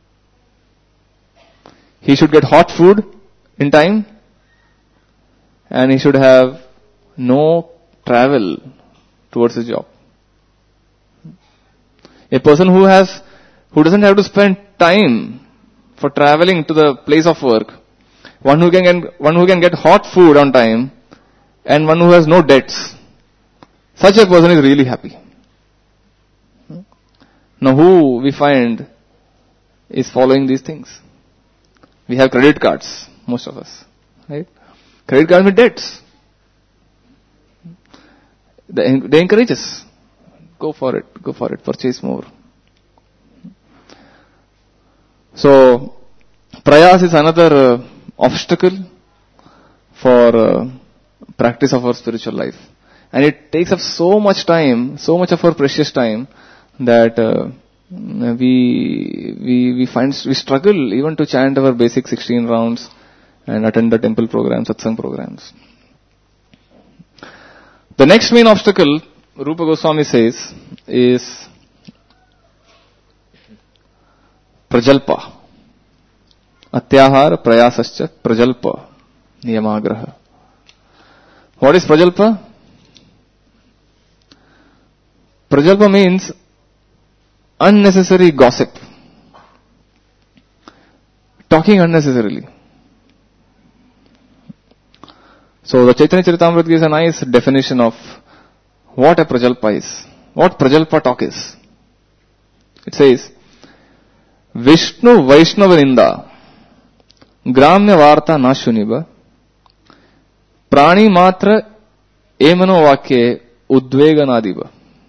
He should get hot food in time. And he should have no travel towards his job. A person who doesn't have to spend time for traveling to the place of work, one who can get hot food on time, and one who has no debts, such a person is really happy. Now who we find is following these things? We have credit cards, most of us, right? Credit cards with debts. They encourage us. Go for it, purchase more. So, prayas is another obstacle for practice of our spiritual life. And it takes up so much time, so much of our precious time, that we struggle even to chant our basic 16 rounds and attend the temple programs, satsang programs. The next main obstacle, Rupa Goswami says, is prajalpa. atyahar prayasascha prajalpa niyamagraha. What is prajalpa? Prajalpa means unnecessary gossip. Talking unnecessarily. So the Chaitanya Charitamrita gives a nice definition of what a prajalpa is. What prajalpa talk is. It says, Vishnu Vaishnavaninda Gramya Varta Nashuniba Prani Matra Emano Vakye Udveganadiba.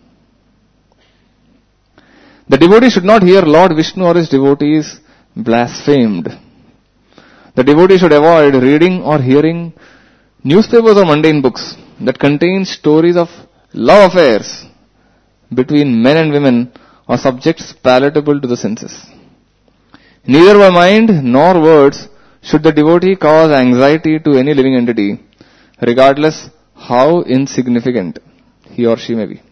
The devotee should not hear Lord Vishnu or his devotees blasphemed. The devotee should avoid reading or hearing newspapers or mundane books that contain stories of love affairs between men and women or subjects palatable to the senses. Neither by mind nor words should the devotee cause anxiety to any living entity, regardless how insignificant he or she may be.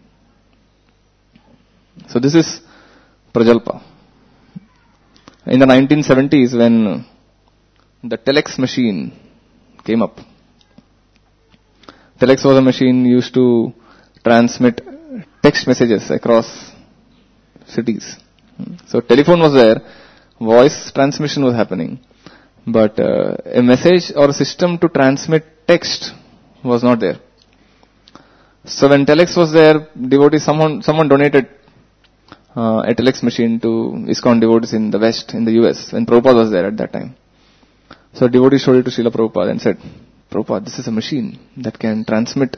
So this is Prajalpa. In the 1970s, when the telex machine came up, telex was a machine used to transmit text messages across cities. So telephone was there, voice transmission was happening, but a message or a system to transmit text was not there. So when telex was there, devotees, someone donated a telex machine to ISKCON devotees in the West, in the US, when Prabhupada was there at that time. So devotees showed it to Srila Prabhupada and said, Prabhupada, this is a machine that can transmit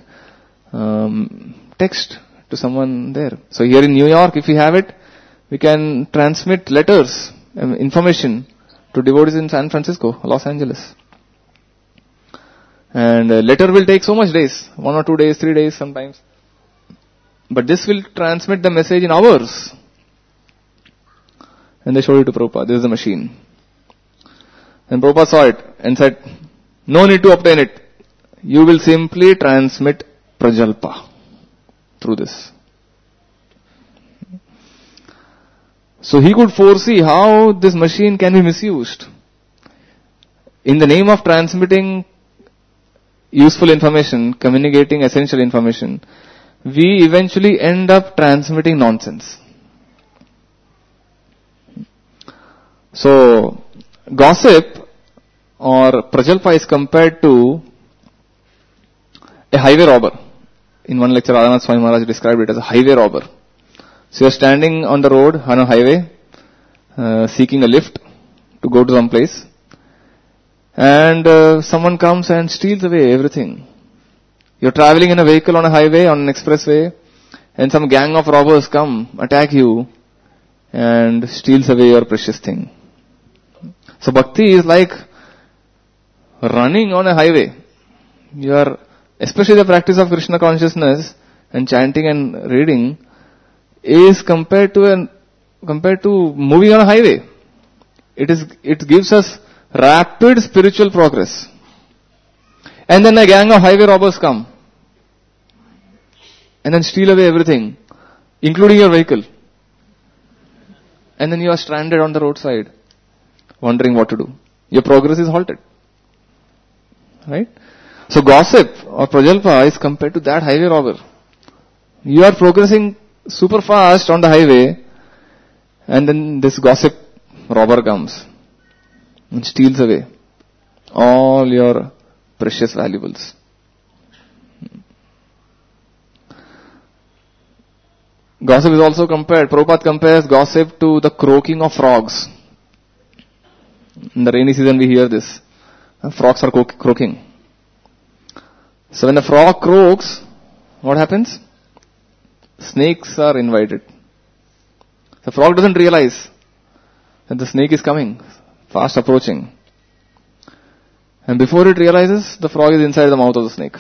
text to someone there. So here in New York, if we have it, we can transmit letters, information to devotees in San Francisco, Los Angeles. And a letter will take so much days, 1 or 2 days, 3 days sometimes. But this will transmit the message in hours. And they showed it to Prabhupada. This is the machine. And Prabhupada saw it and said, no need to obtain it. You will simply transmit prajalpa through this. So he could foresee how this machine can be misused. In the name of transmitting useful information, communicating essential information, we eventually end up transmitting nonsense. So, gossip or prajalpa is compared to a highway robber. In one lecture, Radhanath Swami Maharaj described it as a highway robber. So you are standing on the road, on a highway, seeking a lift to go to some place, and someone comes and steals away everything. You are traveling in a vehicle on a highway, on an expressway, and some gang of robbers come, attack you, and steals away your precious thing. So bhakti is like running on a highway. You are, especially the practice of Krishna consciousness and chanting and reading, is compared to moving on a highway. It gives us rapid spiritual progress. And then a gang of highway robbers come and then steal away everything, including your vehicle. And then you are stranded on the roadside, wondering what to do. Your progress is halted. Right? So gossip or prajalpa is compared to that highway robber. You are progressing super fast on the highway, and then this gossip robber comes and steals away all your precious valuables. Gossip is also compared, Prabhupada compares gossip to the croaking of frogs. In the rainy season we hear this. Frogs are croaking. So when the frog croaks, what happens? Snakes are invited. The frog doesn't realize that the snake is coming, fast approaching. And before it realizes, the frog is inside the mouth of the snake.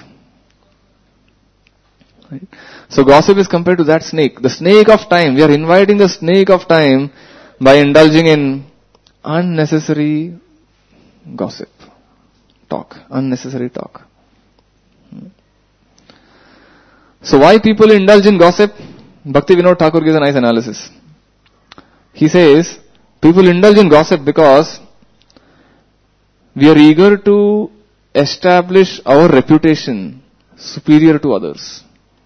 Right? So gossip is compared to that snake. The snake of time. We are inviting the snake of time by indulging in unnecessary gossip. Talk. Unnecessary talk. So why people indulge in gossip? Bhakti Vinod Thakur gives a nice analysis. He says, people indulge in gossip because we are eager to establish our reputation superior to others.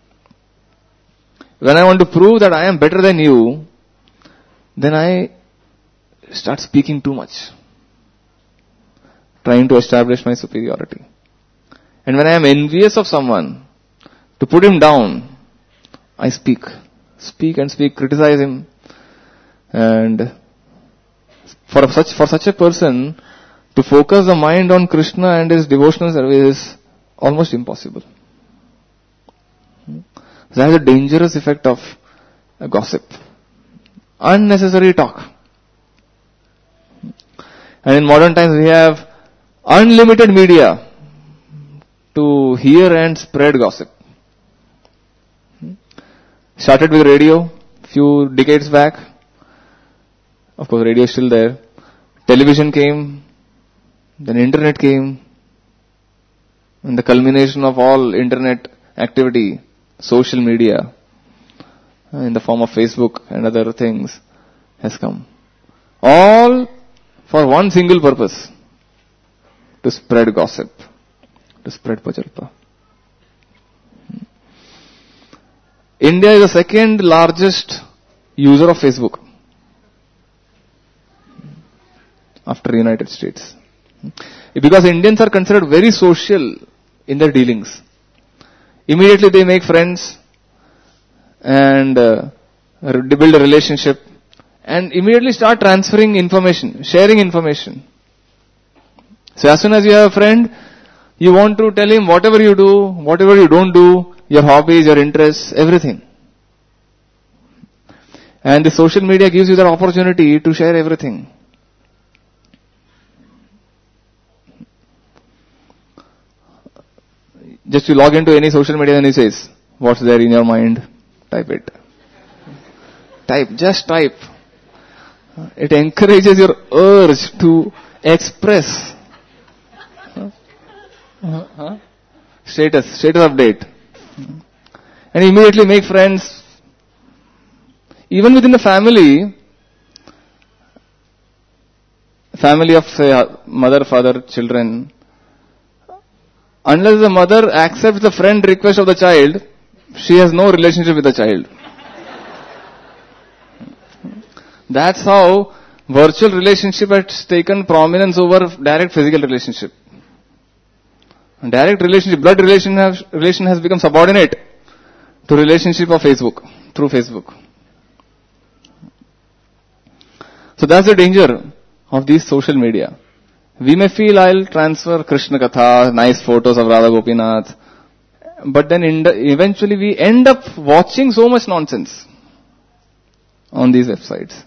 When I want to prove that I am better than you, then I start speaking too much, trying to establish my superiority. And when I am envious of someone, to put him down, I speak, criticize him. And for such a person, to focus the mind on Krishna and his devotional service is almost impossible. That is a dangerous effect of gossip. Unnecessary talk. And in modern times we have unlimited media to hear and spread gossip. Started with radio few decades back. Of course, radio is still there. Television came, then internet came, and the culmination of all internet activity, social media, in the form of Facebook and other things, has come. All for one single purpose: to spread gossip, to spread prajalpa. India is the second largest user of Facebook after the United States. Because Indians are considered very social in their dealings. Immediately they make friends and build a relationship and immediately start transferring information, sharing information. So as soon as you have a friend, you want to tell him whatever you do, whatever you don't do, your hobbies, your interests, everything. And the social media gives you that opportunity to share everything. Just you log into any social media and he says, what's there in your mind? Type it. Just type. It encourages your urge to express. Status update. And immediately make friends. Even within the family of say mother, father, children, unless the mother accepts the friend request of the child, she has no relationship with the child. That's how virtual relationship has taken prominence over direct physical relationship. Direct relationship, blood relation has become subordinate to relationship of Facebook, through Facebook. So that's the danger of these social media. We may feel I'll transfer Krishna Katha, nice photos of Radha Gopinath, but then eventually we end up watching so much nonsense on these websites.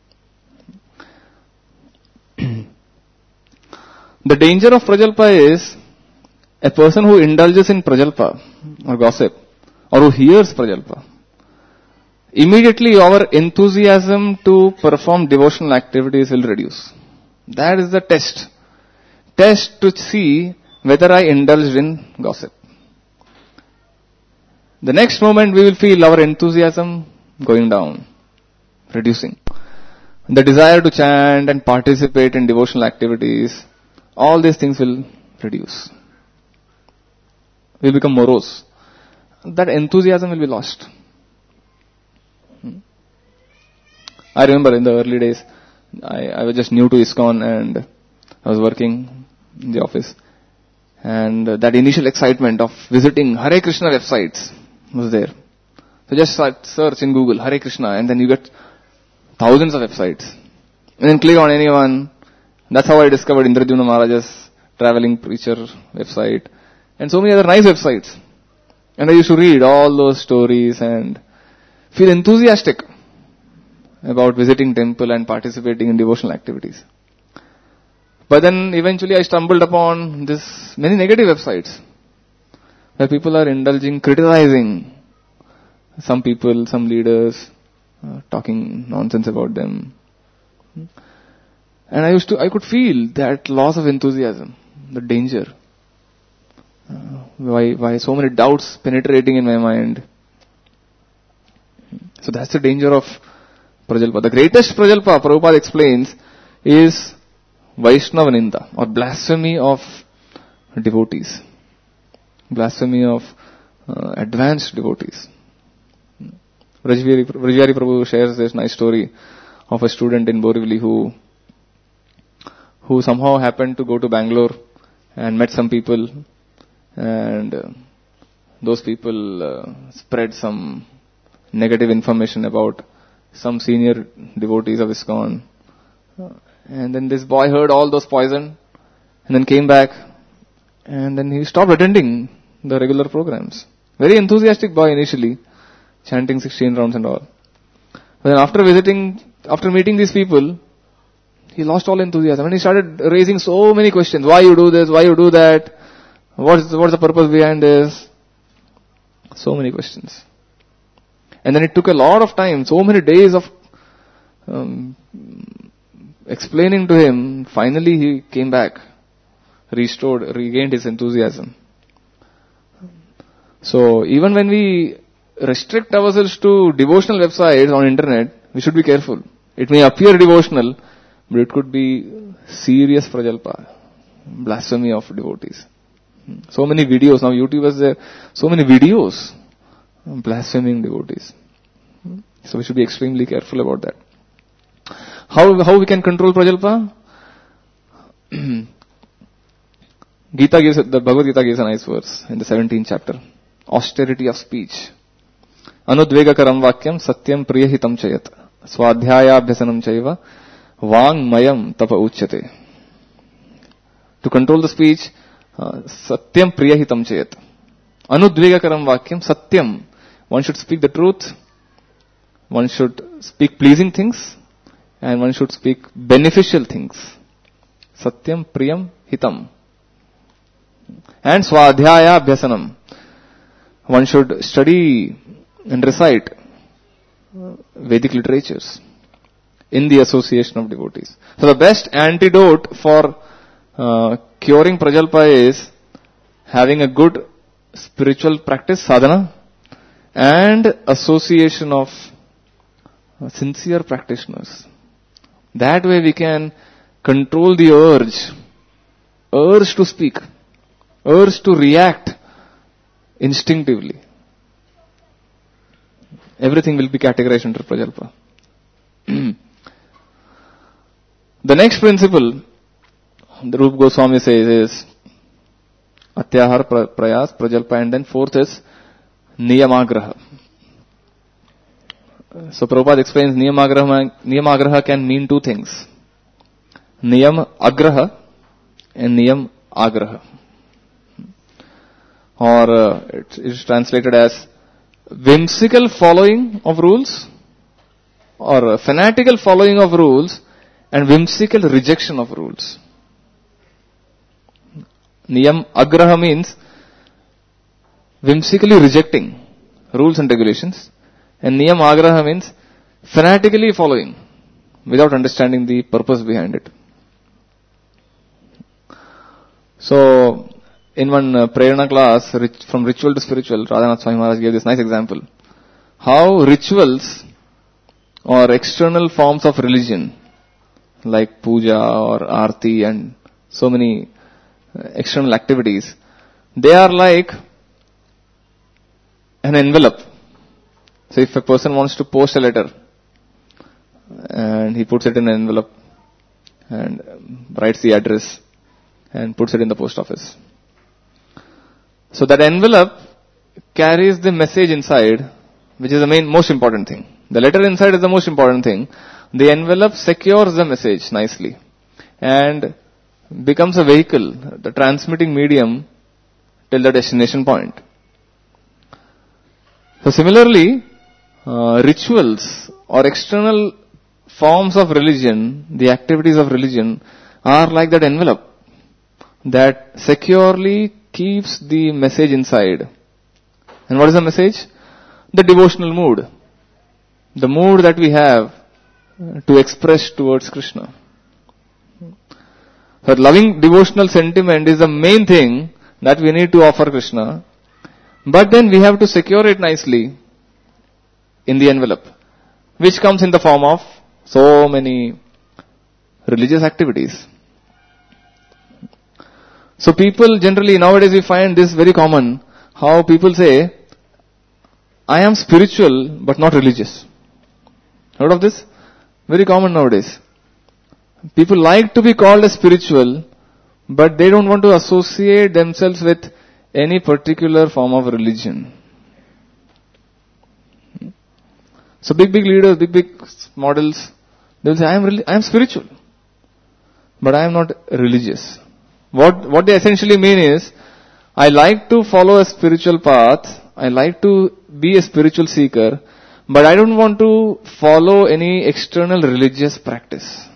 The danger of prajalpa is a person who indulges in prajalpa or gossip or who hears prajalpa. Immediately our enthusiasm to perform devotional activities will reduce. That is the test. Test to see whether I indulged in gossip. The next moment we will feel our enthusiasm going down, reducing. The desire to chant and participate in devotional activities, all these things will reduce. We'll become morose. That enthusiasm will be lost. I remember in the early days, I was just new to ISKCON and I was working in the office. And that initial excitement of visiting Hare Krishna websites was there. So just search in Google Hare Krishna and then you get thousands of websites. And then click on any one. That's how I discovered Indradyumna Maharaja's traveling preacher website. And so many other nice websites. And I used to read all those stories and feel enthusiastic about visiting temple and participating in devotional activities. But then eventually I stumbled upon this many negative websites where people are indulging, criticizing some people, some leaders, talking nonsense about them. And I could feel that loss of enthusiasm, the danger. Why so many doubts penetrating in my mind. So that's the danger of prajalpa. The greatest prajalpa, Prabhupada explains, is Vaishnava Ninda or blasphemy of devotees. Blasphemy of advanced devotees. Vrajbihari Prabhu shares this nice story of a student in Borivali who somehow happened to go to Bangalore and met some people, and those people spread some negative information about some senior devotees of ISKCON. And then this boy heard all those poison and then came back, and then he stopped attending the regular programs. Very enthusiastic boy initially, chanting 16 rounds and all. But then after meeting these people, he lost all enthusiasm and he started raising so many questions. Why you do this? Why you do that? What's the purpose behind this? So many questions. And then it took a lot of time, so many days of explaining to him. Finally he came back, regained his enthusiasm. So even when we restrict ourselves to devotional websites on internet, we should be careful. It may appear devotional, but it could be serious prajalpa, blasphemy of devotees. So many videos, now YouTube has there, so many videos blaspheming devotees. So we should be extremely careful about that. How we can control prajalpa? The Bhagavad Gita gives a nice verse in the 17th chapter. Austerity of speech. Anudvegakaram vakyam satyam priyahitam chayat. Swadhyayabhyasanam chaiva vang mayam tapa uchyate. To control the speech, satyam priyahitam chayat. Anudvegakaram vakyam satyam. One should speak the truth. One should speak pleasing things. And one should speak beneficial things. Satyam priyam hitam. And swadhyaya abhyasanam. One should study and recite Vedic literatures in the association of devotees. So the best antidote for curing prajalpa is having a good spiritual practice, sadhana, and association of sincere practitioners. That way we can control the urge to speak, urge to react instinctively. Everything will be categorized under prajalpa. The next principle, the Rupa Goswami says, is atyahar prayas, prajalpa, and then fourth is niyamagraha. So Prabhupada explains niyamagraha can mean two things. Niyam agraha and niyam agraha. Or it is translated as whimsical following of rules, or fanatical following of rules, and whimsical rejection of rules. Niyam agraha means whimsically rejecting rules and regulations, and niyam agraha means fanatically following without understanding the purpose behind it. So, in one Prerana class, from ritual to spiritual, Radhanath Swami Maharaj gave this nice example. How rituals or external forms of religion, like puja or arti and so many external activities, they are like an envelope. So if a person wants to post a letter, and he puts it in an envelope and writes the address and puts it in the post office. So that envelope carries the message inside, which is the most important thing. The letter inside is the most important thing. The envelope secures the message nicely and becomes a vehicle, the transmitting medium till the destination point. So similarly, rituals or external forms of religion, the activities of religion, are like that envelope that securely keeps the message inside. And what is the message? The devotional mood. The mood that we have to express towards Krishna. So loving devotional sentiment is the main thing that we need to offer Krishna. But then we have to secure it nicely in the envelope, which comes in the form of so many religious activities. So people generally, nowadays we find this very common, how people say, I am spiritual but not religious. Heard of this? Very common nowadays. People like to be called as spiritual, but they don't want to associate themselves with any particular form of religion. So big leaders, big models, they will say, I am spiritual, but I am not religious. What they essentially mean is, I like to follow a spiritual path, I like to be a spiritual seeker, but I don't want to follow any external religious practice.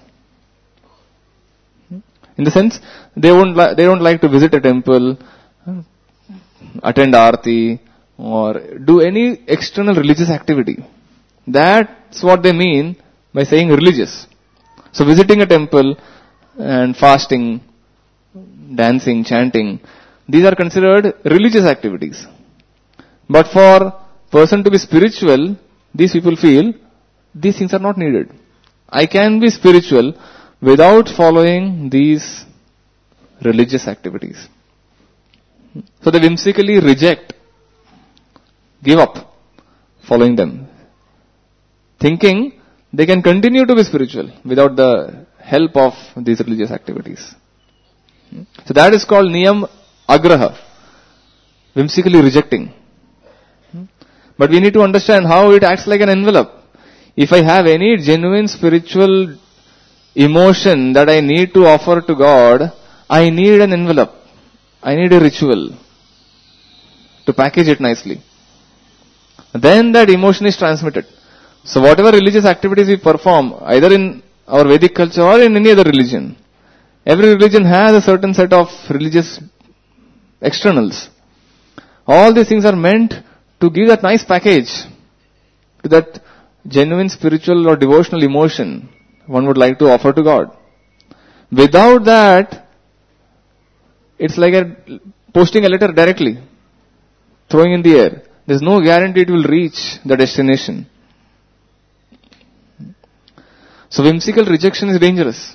In the sense, they don't like to visit a temple, attend aarti, or do any external religious activity. That's what they mean by saying religious. So visiting a temple and fasting, dancing, chanting, these are considered religious activities. But for person to be spiritual, these people feel these things are not needed. I can be spiritual without following these religious activities. So they whimsically reject, give up following them, thinking they can continue to be spiritual without the help of these religious activities. So that is called niyam agraha, whimsically rejecting. But we need to understand how it acts like an envelope. If I have any genuine spiritual emotion that I need to offer to God, I need an envelope. I need a ritual to package it nicely. Then that emotion is transmitted. So whatever religious activities we perform, either in our Vedic culture or in any other religion, every religion has a certain set of religious externals. All these things are meant to give that nice package to that genuine spiritual or devotional emotion one would like to offer to God. Without that, it's like posting a letter directly, throwing in the air. There's no guarantee it will reach the destination. So whimsical rejection is dangerous.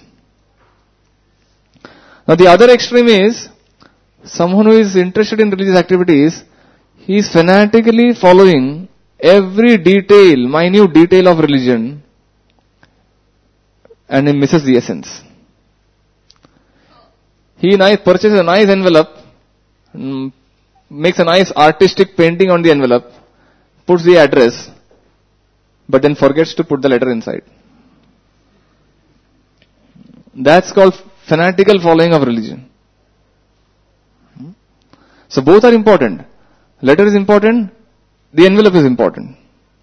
Now the other extreme is someone who is interested in religious activities, he is fanatically following every detail, minute detail of religion, and he misses the essence. He purchases a nice envelope, makes a nice artistic painting on the envelope, puts the address, but then forgets to put the letter inside. That's called fanatical following of religion. So both are important. Letter is important, the envelope is important.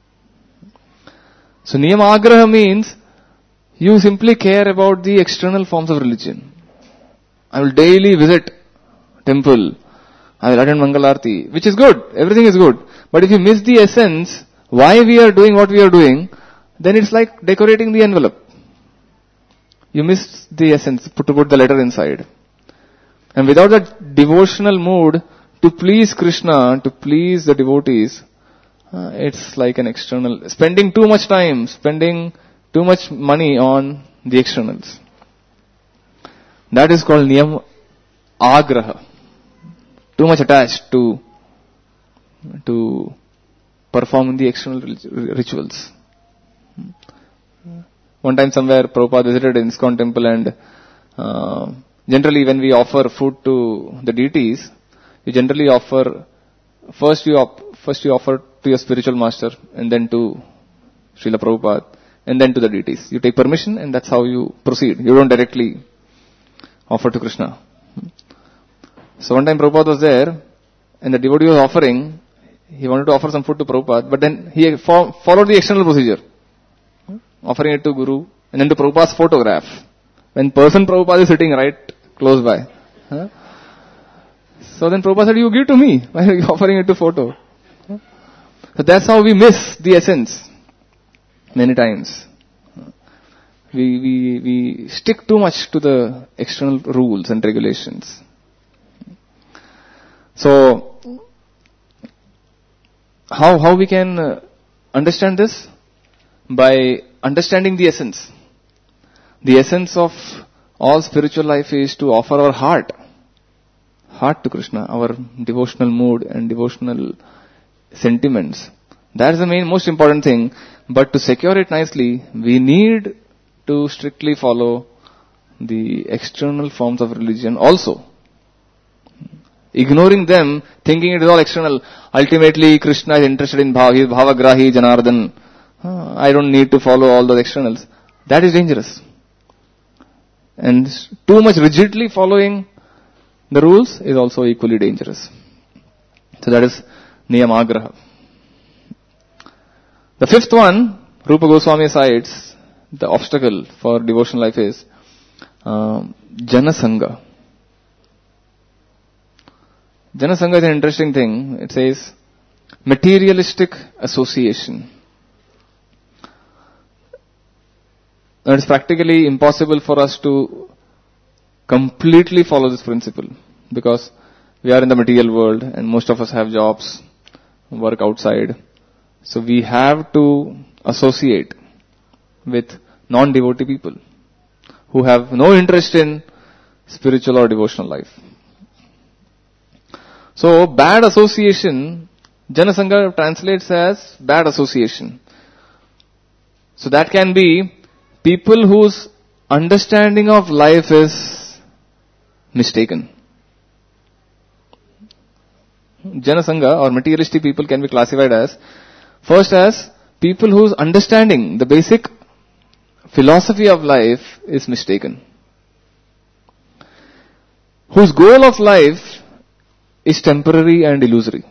So niyama agraha means you simply care about the external forms of religion. I will daily visit temple, I will attend Mangalarti, which is good, everything is good. But if you miss the essence, why we are doing what we are doing, then it's like decorating the envelope. You miss the essence, to put the letter inside. And without that devotional mood to please Krishna, to please the devotees, it's like an external, spending too much time, spending too much money on the externals. That is called niyam agraha. Too much attached to perform the external rituals. One time somewhere Prabhupada visited an ISKCON temple, and generally when we offer food to the deities, we generally offer, first you offer to your spiritual master, and then to Srila Prabhupada, and then to the deities. You take permission, and that's how you proceed. You don't directly offer to Krishna. So one time Prabhupada was there, and the devotee was offering, he wanted to offer some food to Prabhupada, but then he followed the external procedure, offering it to Guru, and then to Prabhupada's photograph, when person Prabhupada is sitting right close by. So then Prabhupada said, you give to me, why are you offering it to photo? So that's how we miss the essence many times. We stick too much to the external rules and regulations. So, how we can understand this? By understanding the essence. The essence of all spiritual life is to offer our heart heart to Krishna, our devotional mood and devotional sentiments. That's the most important thing. But to secure it nicely, we need to strictly follow the external forms of religion also. Ignoring them, thinking it is all external. Ultimately, Krishna is interested in bhava. He is bhavagrahi Janardhan. I don't need to follow all those externals. That is dangerous. And too much rigidly following the rules is also equally dangerous. So that is niyamagraha. The fifth one, Rupa Goswami cites, the obstacle for devotional life is Janasanga. Janasanga is an interesting thing. It says materialistic association. Now it's practically impossible for us to completely follow this principle because we are in the material world and most of us have jobs, work outside. So we have to associate with non-devotee people who have no interest in spiritual or devotional life. So bad association, Janasanga translates as bad association. So that can be people whose understanding of life is mistaken. Janasanga or materialistic people can be classified as, first as people whose understanding, the basic philosophy of life is mistaken. Whose goal of life is temporary and illusory.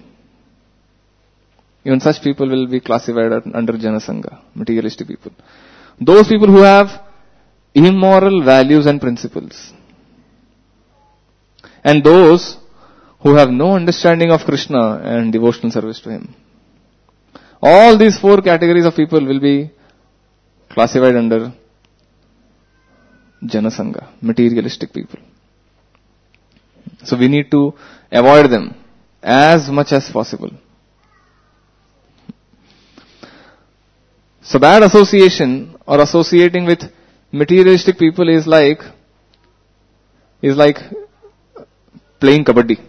Even such people will be classified under Janasanga, materialistic people. Those people who have immoral values and principles. And those who have no understanding of Krishna and devotional service to Him. All these four categories of people will be classified under Janasanga, materialistic people. So we need to avoid them as much as possible. So bad association or associating with materialistic people is like playing kabaddi.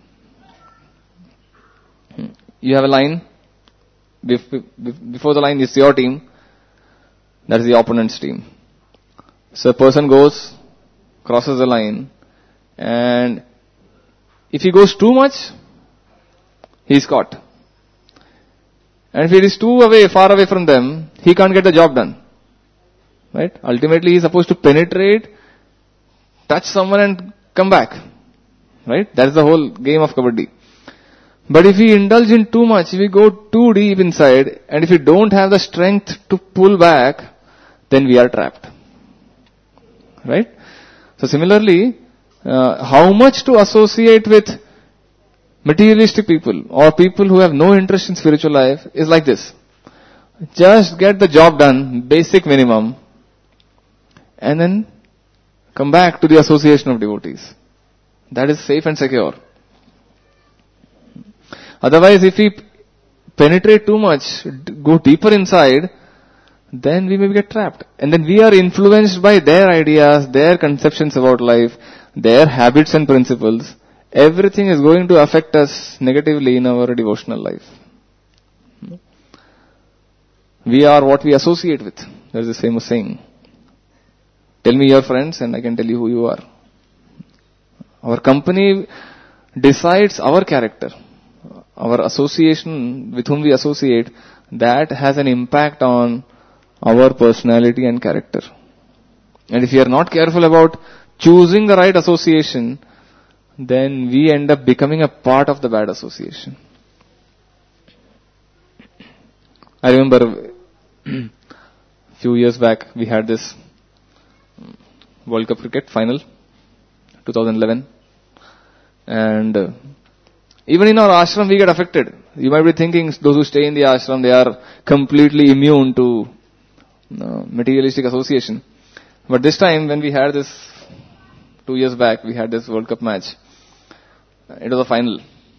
You have a line. Before the line is your team. That is the opponent's team. So a person goes, crosses the line, and if he goes too much, he is caught. And if he is far away from them, he can't get the job done. Right? Ultimately, he is supposed to penetrate, touch someone and come back. Right? That is the whole game of kabaddi. But if we indulge in too much, if we go too deep inside, and if we don't have the strength to pull back, then we are trapped. Right? So similarly, how much to associate with materialistic people or people who have no interest in spiritual life is like this. Just get the job done, basic minimum, and then come back to the association of devotees. That is safe and secure. Otherwise, if we penetrate too much, go deeper inside, then we may get trapped. And then we are influenced by their ideas, their conceptions about life, their habits and principles. Everything is going to affect us negatively in our devotional life. We are what we associate with. There is a famous saying. Tell me your friends and I can tell you who you are. Our company decides our character. Our association with whom we associate, that has an impact on our personality and character. And if we are not careful about choosing the right association, then we end up becoming a part of the bad association. I remember a few years back we had this World Cup cricket final, 2011, and even in our ashram we get affected. You might be thinking those who stay in the ashram, they are completely immune to materialistic association. But this time when we had this, 2 years back, we had this World Cup match. It was a final.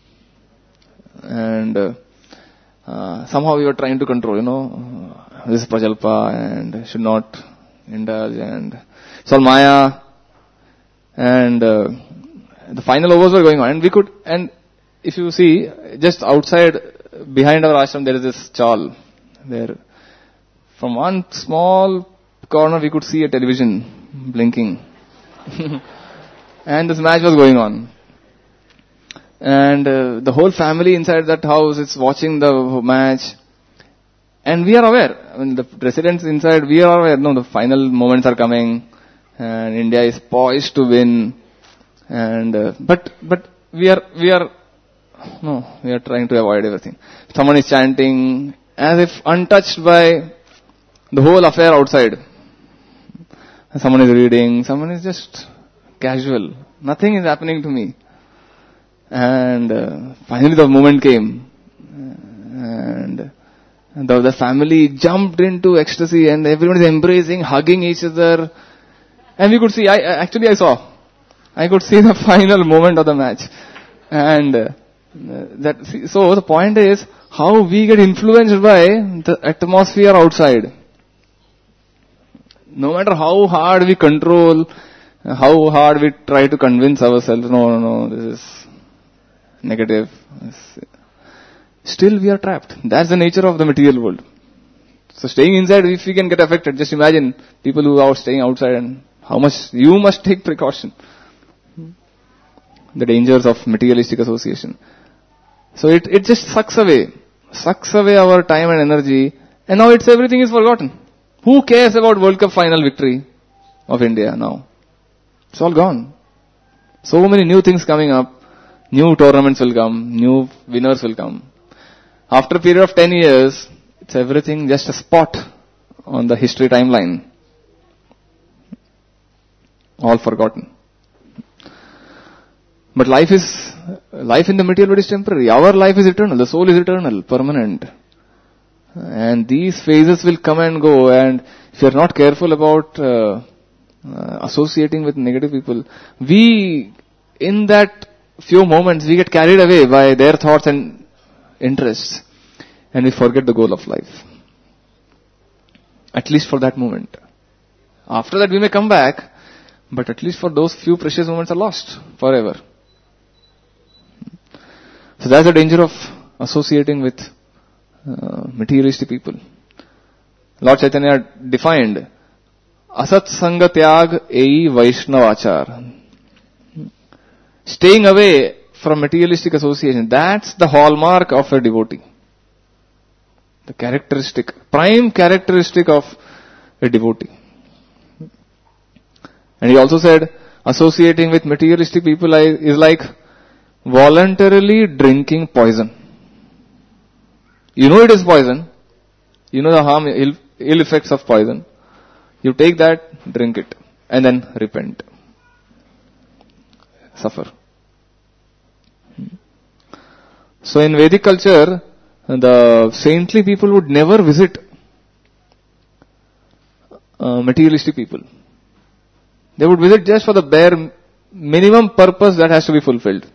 And somehow we were trying to control, this is Prajalpa and should not indulge and it's all Maya. And the final overs were going on, and if you see, just outside, behind our ashram, there is this chawl. There, from one small corner, we could see a television blinking. And this match was going on. And the whole family inside that house is watching the match. And we are aware, the residents inside, we are aware, no, the final moments are coming, and India is poised to win. And, but we are trying to avoid everything. Someone is chanting, as if untouched by the whole affair outside. Someone is reading, someone is just casual. Nothing is happening to me. And finally the moment came. And the family jumped into ecstasy and everyone is embracing, hugging each other. And we could see, I could see the final moment of the match. And so the point is how we get influenced by the atmosphere outside. No matter how hard we control, how hard we try to convince ourselves, no, this is negative. Still we are trapped. That's the nature of the material world. So staying inside, if we can get affected, just imagine people who are staying outside and how much you must take precaution. The dangers of materialistic association. So it just sucks away our time and energy, and now everything is forgotten. Who cares about World Cup final victory of India now? It's all gone. So many new things coming up, new tournaments will come, new winners will come. After a period of 10 years, it's everything just a spot on the history timeline. All forgotten. But life in the material world is temporary. Our life is eternal. The soul is eternal, permanent. And these phases will come and go. And if you are not careful about associating with negative people, in that few moments, we get carried away by their thoughts and interests. And we forget the goal of life. At least for that moment. After that we may come back, but at least for those few precious moments are lost forever. So that's the danger of associating with materialistic people. Lord Chaitanya defined Asat Sanga Tyag Ei Vaishnavachar. Staying away from materialistic association, that's the hallmark of a devotee. The prime characteristic of a devotee. And he also said, associating with materialistic people is like voluntarily drinking poison. You know it is poison. You know the ill effects of poison. You take that, drink it, and then repent. Suffer. So in Vedic culture, the saintly people would never visit materialistic people. They would visit just for the bare minimum purpose that has to be fulfilled.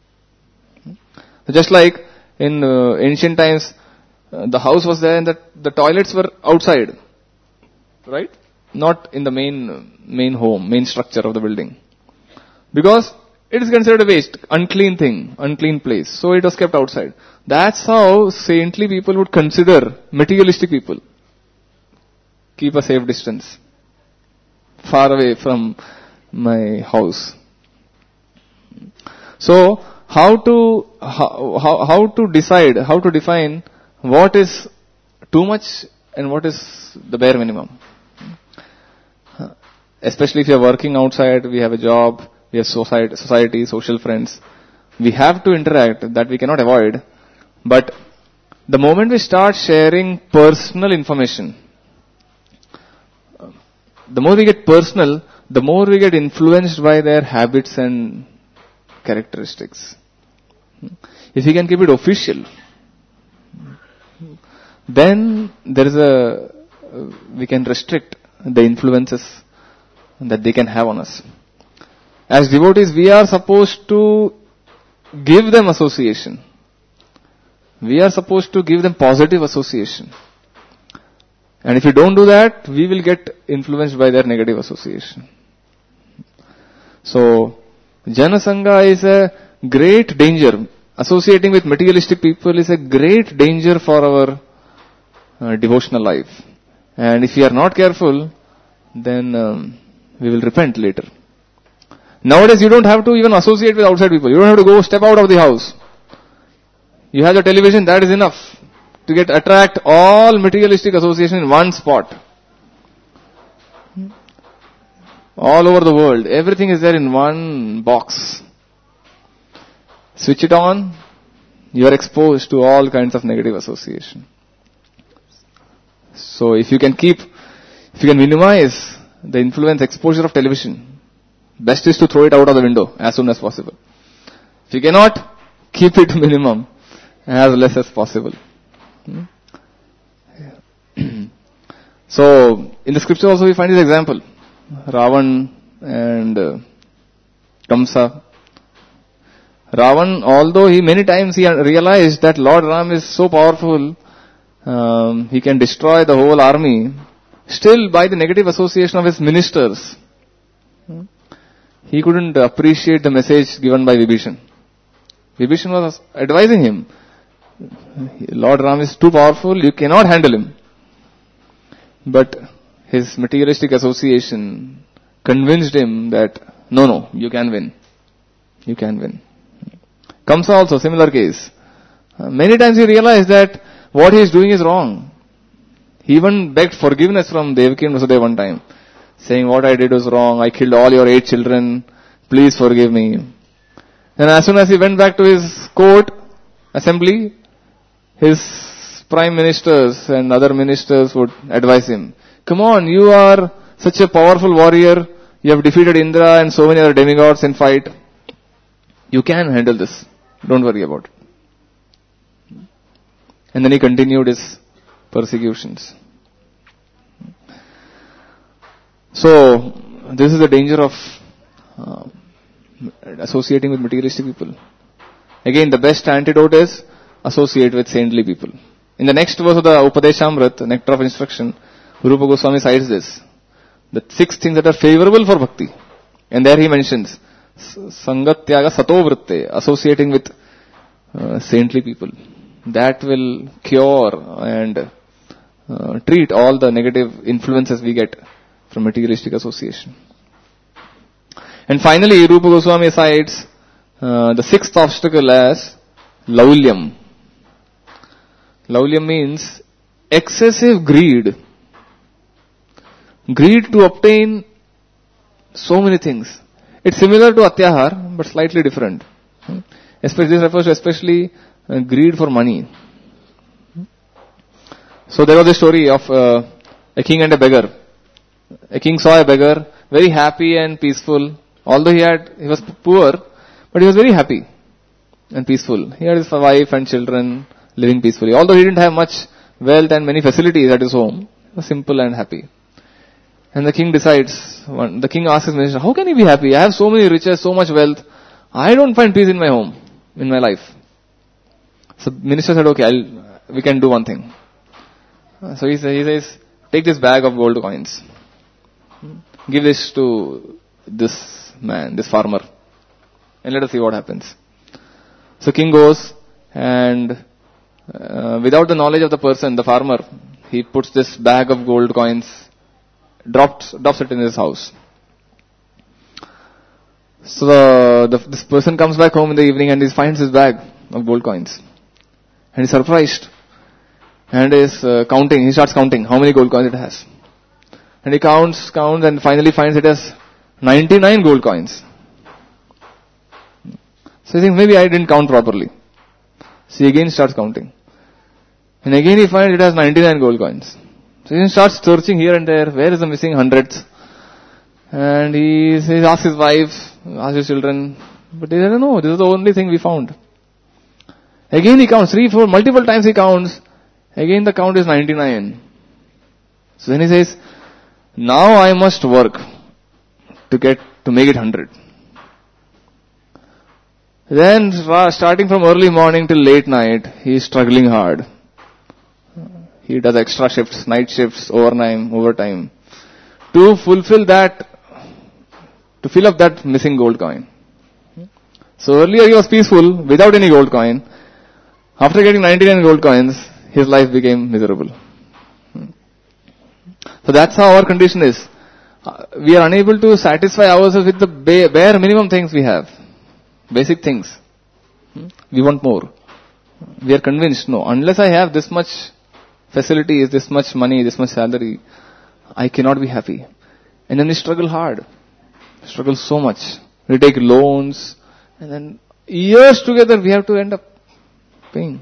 Just like in ancient times, the house was there and the toilets were outside, right? Not in the main structure of the building. Because it is considered a waste, unclean place. So it was kept outside. That's how saintly people would consider materialistic people. Keep a safe distance. Far away from my house. So, how to define what is too much and what is the bare minimum? Especially if you are working outside, we have a job, we have society, social friends. We have to interact, that we cannot avoid. But the moment we start sharing personal information, the more we get personal, the more we get influenced by their habits and characteristics. If we can keep it official, then we can restrict the influences that they can have on us. As devotees, we are supposed to give them association. We are supposed to give them positive association. And if you don't do that, we will get influenced by their negative association. So, Janasanga is a great danger. Associating with materialistic people is a great danger for our devotional life. And if we are not careful, then we will repent later. Nowadays you don't have to even associate with outside people. You don't have to go step out of the house. You have the television, that is enough to attract all materialistic association in one spot. All over the world, everything is there in one box. Switch it on, you are exposed to all kinds of negative association. So if you can minimize the influence exposure of television, best is to throw it out of the window as soon as possible. If you cannot, keep it to minimum, as less as possible. So, in the scripture also we find this example. Ravan and Kamsa. Ravan, although many times he realized that Lord Ram is so powerful, he can destroy the whole army, still by the negative association of his ministers, he couldn't appreciate the message given by Vibhishan. Vibhishan was advising him, Lord Ram is too powerful, you cannot handle him. But his materialistic association convinced him that, no, you can win. You can win. Kamsa also, similar case. Many times he realized that what he is doing is wrong. He even begged forgiveness from Devaki and Vasudeva one time, saying, what I did was wrong, I killed all your 8 children, please forgive me. Then as soon as he went back to his court, assembly, his prime ministers and other ministers would advise him, come on, you are such a powerful warrior, you have defeated Indra and so many other demigods in fight. You can handle this. Don't worry about it. And then he continued his persecutions. So, this is the danger of associating with materialistic people. Again, the best antidote is associate with saintly people. In the next verse of the Upadeshamrit, Nectar of Instruction, Rupa Goswami cites this. The 6 things that are favorable for bhakti. And there he mentions Sangatyaga Sato Vritte, associating with saintly people. That will cure and treat all the negative influences we get from materialistic association. And finally, Rupa Goswami cites the 6th obstacle as Laulyam. Laulyam means excessive greed. Greed to obtain so many things. It's similar to Atyahar, but slightly different. Especially, this refers to especially greed for money. So there was a story of a king and a beggar. A king saw a beggar, very happy and peaceful. Although he was poor, but he was very happy and peaceful. He had his wife and children living peacefully. Although he didn't have much wealth and many facilities at his home, he was simple and happy. And the king the king asks his minister, how can he be happy? I have so many riches, so much wealth. I don't find peace in my home, in my life. So minister said, okay, we can do one thing. So he says, take this bag of gold coins. Give this to this man, this farmer. And let us see what happens. So king goes and without the knowledge of the person, the farmer, he puts this bag of gold coins, drops it in his house. So this person comes back home in the evening and he finds his bag of gold coins. And he's surprised. And is counting. He starts counting how many gold coins it has. And he counts and finally finds it has 99 gold coins. So he thinks maybe I didn't count properly. So he again starts counting. And again he finds it has 99 gold coins. So he starts searching here and there. Where is the missing hundreds? And he asks his wife, asks his children. But they said, no, this is the only thing we found. Again he counts 3, 4, multiple times he counts. Again the count is 99. So then he says, now I must work to make it 100. Then starting from early morning till late night, he is struggling hard. He does extra shifts, night shifts, overtime, to fill up that missing gold coin. So earlier he was peaceful without any gold coin. After getting 99 gold coins, his life became miserable. So that's how our condition is. We are unable to satisfy ourselves with the bare minimum things we have. Basic things. We want more. We are convinced, no, unless I have this much facilities, this much money, this much salary, I cannot be happy. And then we struggle hard. Struggle so much. We take loans, and then years together we have to end up paying.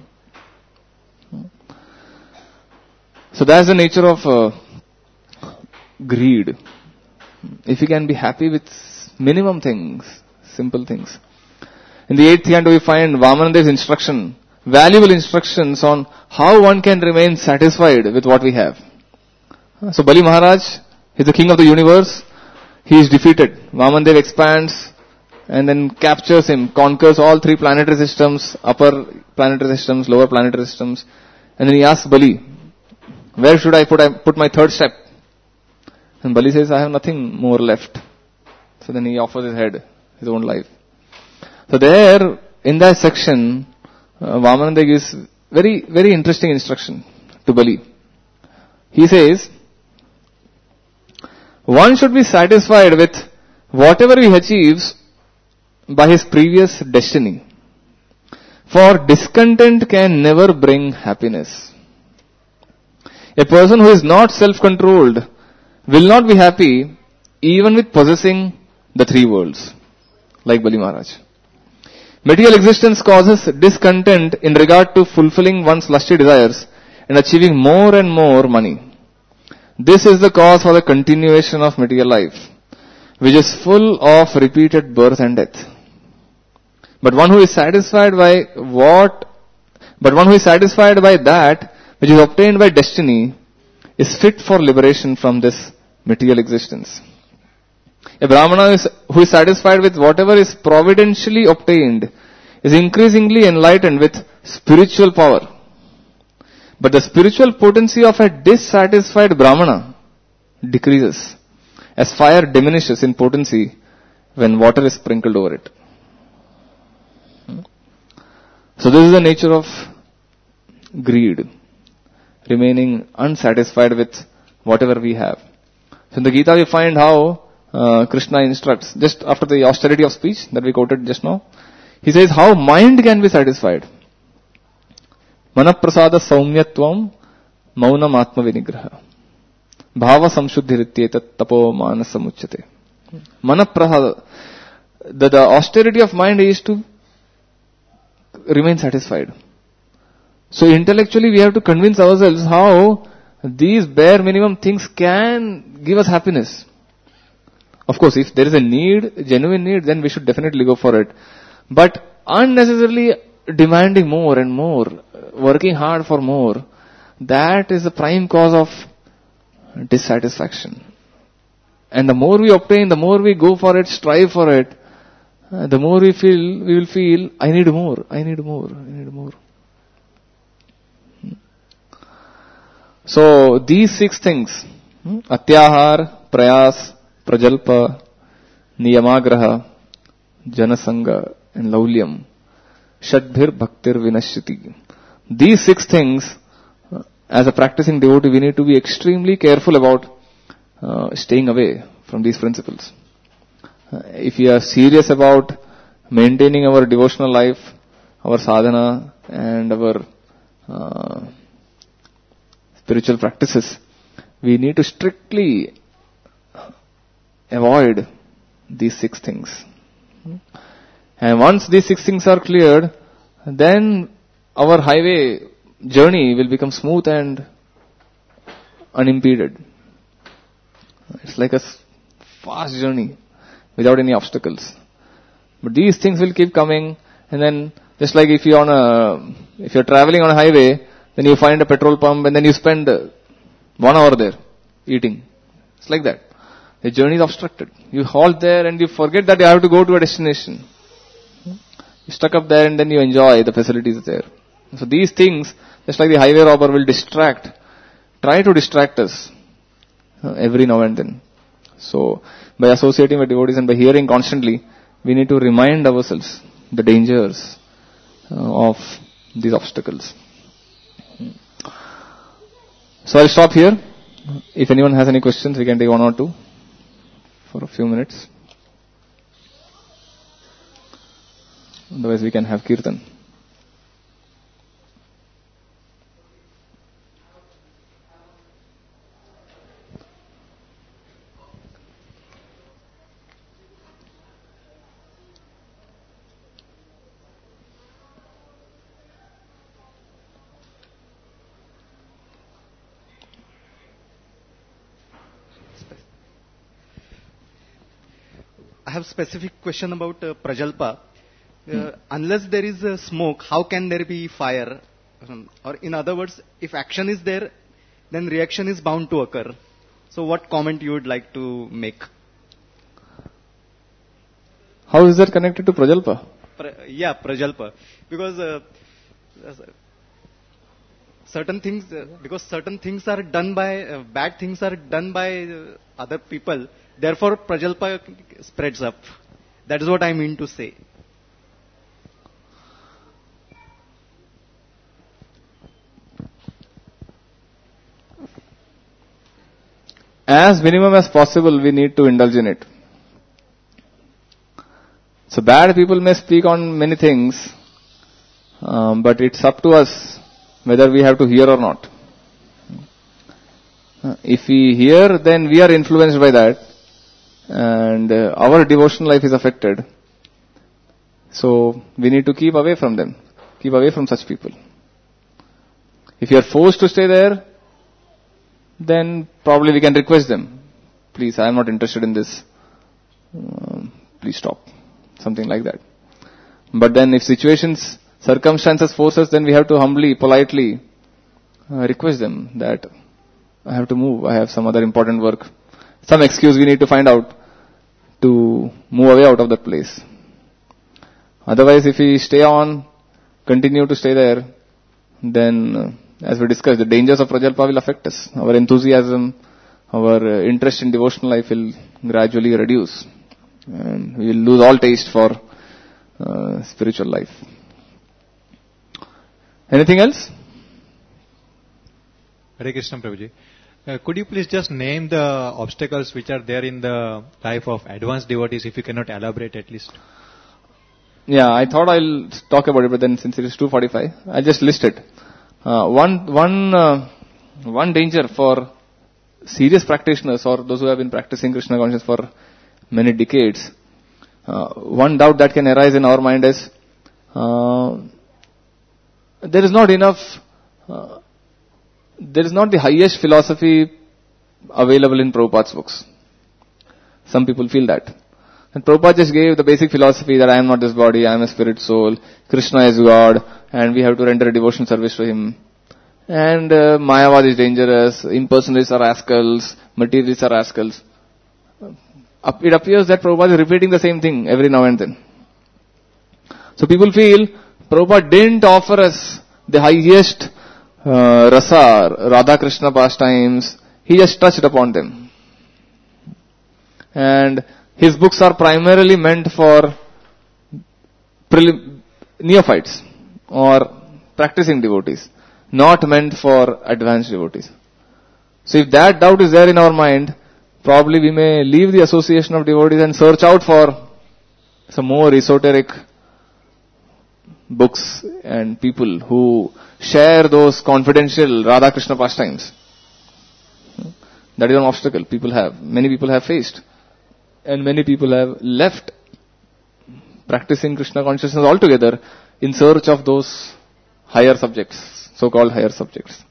So that's the nature of greed. If you can be happy with minimum things, simple things. In the 8th canto we find Vamanadev's instruction, valuable instructions on how one can remain satisfied with what we have. So Bali Maharaj is the king of the universe. He is defeated. Vamandev expands and then captures him, conquers all 3 planetary systems, upper planetary systems, lower planetary systems. And then he asks Bali, where should I put my 3rd step? And Bali says, I have nothing more left. So then he offers his head, his own life. So there, in that section, Vamananda gives very, very interesting instruction to Bali. He says, one should be satisfied with whatever he achieves by his previous destiny. For discontent can never bring happiness. A person who is not self-controlled will not be happy even with possessing the 3 worlds, like Bali Maharaj. Material existence causes discontent in regard to fulfilling one's lusty desires and achieving more and more money. This is the cause for the continuation of material life, which is full of repeated birth and death. But one who is satisfied by that which is obtained by destiny is fit for liberation from this material existence. A Brahmana who is satisfied with whatever is providentially obtained is increasingly enlightened with spiritual power. But the spiritual potency of a dissatisfied Brahmana decreases as fire diminishes in potency when water is sprinkled over it. So this is the nature of greed, remaining unsatisfied with whatever we have. So in the Gita we find how Krishna instructs, just after the austerity of speech that we quoted just now, he says how mind can be satisfied. Manaprasada saumyatvam maunam atma vinigraha bhava samshuddhirityeta tapo manasamuchyate. Manaprasada, the austerity of mind is to remain satisfied. So intellectually we have to convince ourselves how these bare minimum things can give us happiness. Of course, if there is a need, genuine need, then we should definitely go for it. But unnecessarily demanding more and more, working hard for more, that is the prime cause of dissatisfaction. And the more we obtain, the more we go for it, strive for it, the more we will feel, I need more, I need more, I need more. So these 6 things, Atyahar, Prayas, Prajalpa, Niyamagraha, Janasanga and Laulyam, Shadbhir Bhaktir Vinashyati. These 6 things, as a practicing devotee, we need to be extremely careful about staying away from these principles. If we are serious about maintaining our devotional life, our sadhana and our spiritual practices, we need to strictly avoid these 6 things. And once these 6 things are cleared, then our highway journey will become smooth and unimpeded. It's like a fast journey without any obstacles. But these things will keep coming, and then just like if you're traveling on a highway, then you find a petrol pump and then you spend 1 hour there eating. It's like that. The journey is obstructed. You halt there and you forget that you have to go to a destination. You stuck up there and then you enjoy the facilities there. So these things, just like the highway robber will try to distract us every now and then. So by associating with devotees and by hearing constantly, we need to remind ourselves the dangers of these obstacles. So I'll stop here. If anyone has any questions, we can take one or two for a few minutes. Otherwise we can have Kirtan. I have a specific question about Prajalpa. Unless there is smoke, how can there be fire? Or in other words, if action is there, then reaction is bound to occur. So what comment you would like to make? How is that connected to Prajalpa? Prajalpa. Because certain things are done by, bad things are done by other people. Therefore, Prajalpa spreads up. That is what I mean to say. As minimum as possible, we need to indulge in it. So bad people may speak on many things, but it's up to us whether we have to hear or not. If we hear, then we are influenced by that, and our devotional life is affected. So we need to keep away from them, keep away from such people. If you are forced to stay there, then probably we can request them, please, I am not interested in this, please stop, something like that. But then if circumstances force us, then we have to humbly, politely request them that I have to move, I have some other important work, some excuse we need to find out to move away out of that place. Otherwise, if we continue to stay there, then as we discussed, the dangers of Prajalpa will affect us. Our enthusiasm, our interest in devotional life will gradually reduce, and we will lose all taste for spiritual life. Anything else? Hare Krishna, Prabhuji. Could you please just name the obstacles which are there in the life of advanced devotees, if you cannot elaborate at least? Yeah, I thought I'll talk about it, but then since it is 2:45, I'll just list it. One danger for serious practitioners or those who have been practicing Krishna consciousness for many decades, one doubt that can arise in our mind is there is not the highest philosophy available in Prabhupada's books. Some people feel that. And Prabhupada just gave the basic philosophy that I am not this body, I am a spirit soul, Krishna is God, and we have to render a devotional service to Him. And Mayavad is dangerous, impersonalists are rascals, materialists are rascals. It appears that Prabhupada is repeating the same thing every now and then. So people feel Prabhupada didn't offer us the highest rasa, Radha Krishna pastimes. He just touched upon them. And his books are primarily meant for neophytes or practicing devotees, not meant for advanced devotees. So if that doubt is there in our mind, probably we may leave the association of devotees and search out for some more esoteric books and people who share those confidential Radha Krishna pastimes. That is an obstacle many people have faced. And many people have left practicing Krishna consciousness altogether in search of those higher subjects, so-called higher subjects.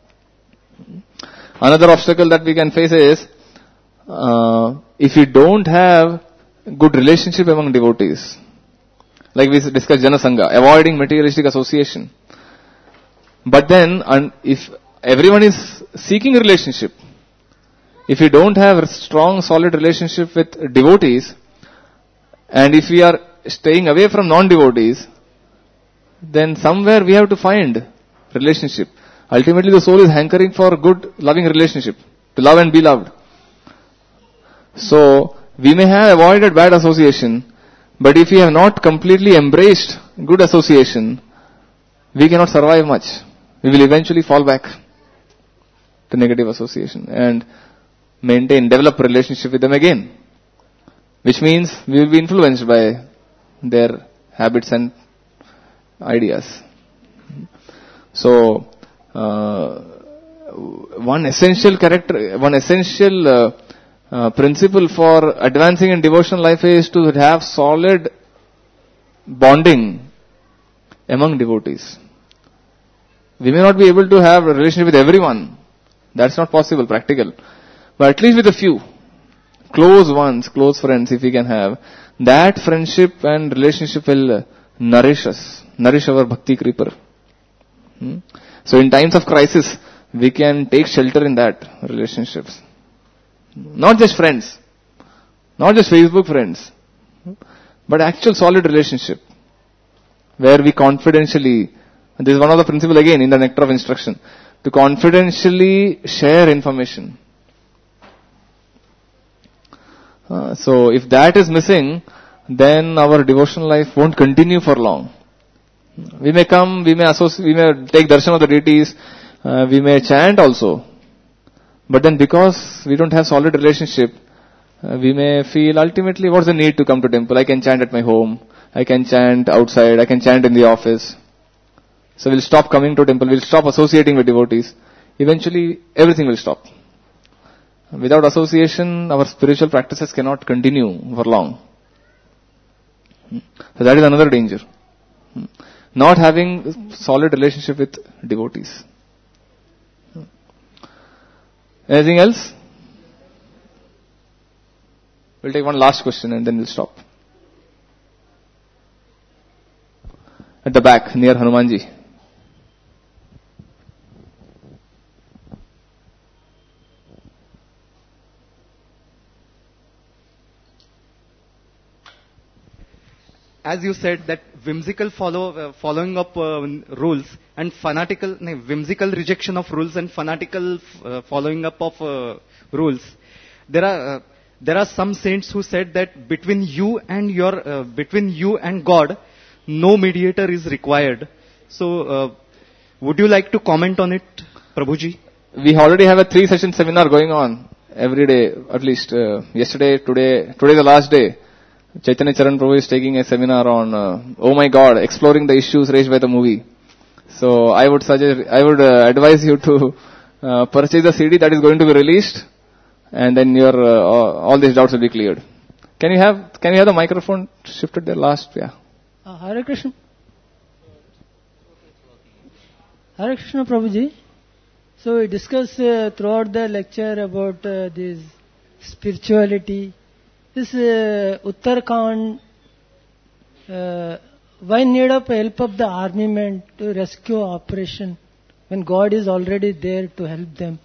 Another obstacle that we can face is, if you don't have good relationship among devotees, like we discussed Jana Sangha, avoiding materialistic association. But then, if everyone is seeking a relationship, if you don't have a strong, solid relationship with devotees, and if we are staying away from non-devotees, then somewhere we have to find relationship. Ultimately, the soul is hankering for good, loving relationship, to love and be loved. So, we may have avoided bad association, But if we have not completely embraced good association, we cannot survive much. We will eventually fall back to negative association and develop relationship with them again. Which means we will be influenced by their habits and ideas. So, one essential principle for advancing in devotional life is to have solid bonding among devotees. We may not be able to have a relationship with everyone. That's not possible, practical. But at least with a few. Close ones, close friends, if we can have. That friendship and relationship will nourish us. Nourish our bhakti creeper. So in times of crisis, we can take shelter in that relationships. Not just friends. Not just Facebook friends. But actual solid relationship. Where we confidentially, this is one of the principles again in the nectar of instruction, to confidentially share information. So if that is missing, then our devotional life won't continue for long. We may come, we may take darshan of the deities, we may chant also. But then because we don't have solid relationship, we may feel ultimately what's the need to come to temple? I can chant at my home, I can chant outside, I can chant in the office. So we'll stop coming to temple, we'll stop associating with devotees. Eventually everything will stop. Without association, our spiritual practices cannot continue for long. So that is another danger. Not having solid relationship with devotees. Anything else? We'll take one last question and then we'll stop. At the back, near Hanumanji. As you said that whimsical following up rules and whimsical rejection of rules and fanatical following up of rules. There are some saints who said that between you and God, no mediator is required. So, would you like to comment on it, Prabhuji? We already have a 3-session seminar going on every day, at least yesterday, today the last day. Chaitanya Charan Prabhu is taking a seminar on, oh my God, exploring the issues raised by the movie. So I would advise you to purchase the CD that is going to be released, and then your all these doubts will be cleared. Can you have the microphone shifted there last? Yeah. Hare Krishna. Hare Krishna Prabhuji. So we discussed throughout the lecture about this spirituality. This Uttarakhand, why need of help of the armament to rescue operation when God is already there to help them?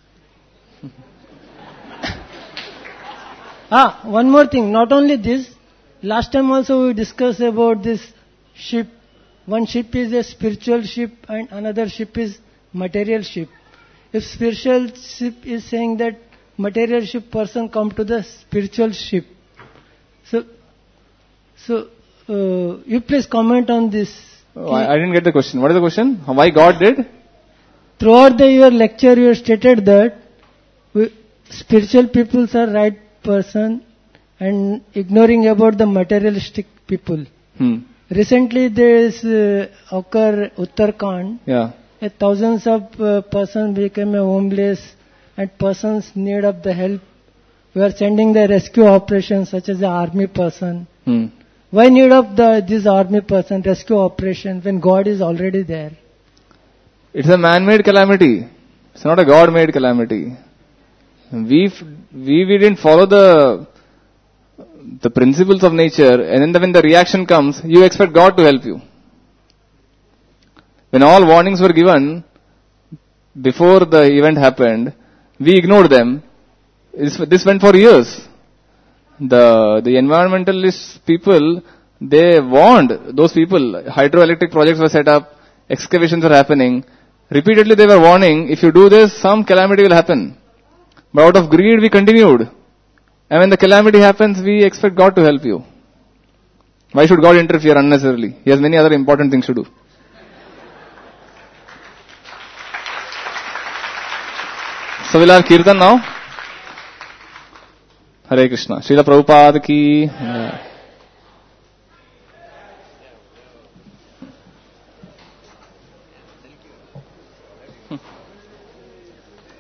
One more thing, not only this, last time also we discussed about this ship. One ship is a spiritual ship and another ship is material ship. If spiritual ship is saying that material ship person come to the spiritual ship. So, you please comment on this. I didn't get the question. What is the question? Why God did? Throughout your lecture, you stated that spiritual people are right person and ignoring about the materialistic people. Recently, there is occur Uttarakhand. Yeah. Thousands of persons became homeless and persons need of the help. We are sending the rescue operation such as the army person. Why need of this army person rescue operation when God is already there? It's a man-made calamity. It's not a God-made calamity. We didn't follow the principles of nature, and then when the reaction comes, you expect God to help you. When all warnings were given before the event happened, we ignored them. This went for years. The environmentalist people, they warned those people. Hydroelectric projects were set up, excavations were happening. Repeatedly they were warning, if you do this, some calamity will happen. But out of greed we continued. And when the calamity happens, we expect God to help you. Why should God interfere unnecessarily? He has many other important things to do. So we'll have Kirtan now. Hare Krishna. Srila Prabhupada ki.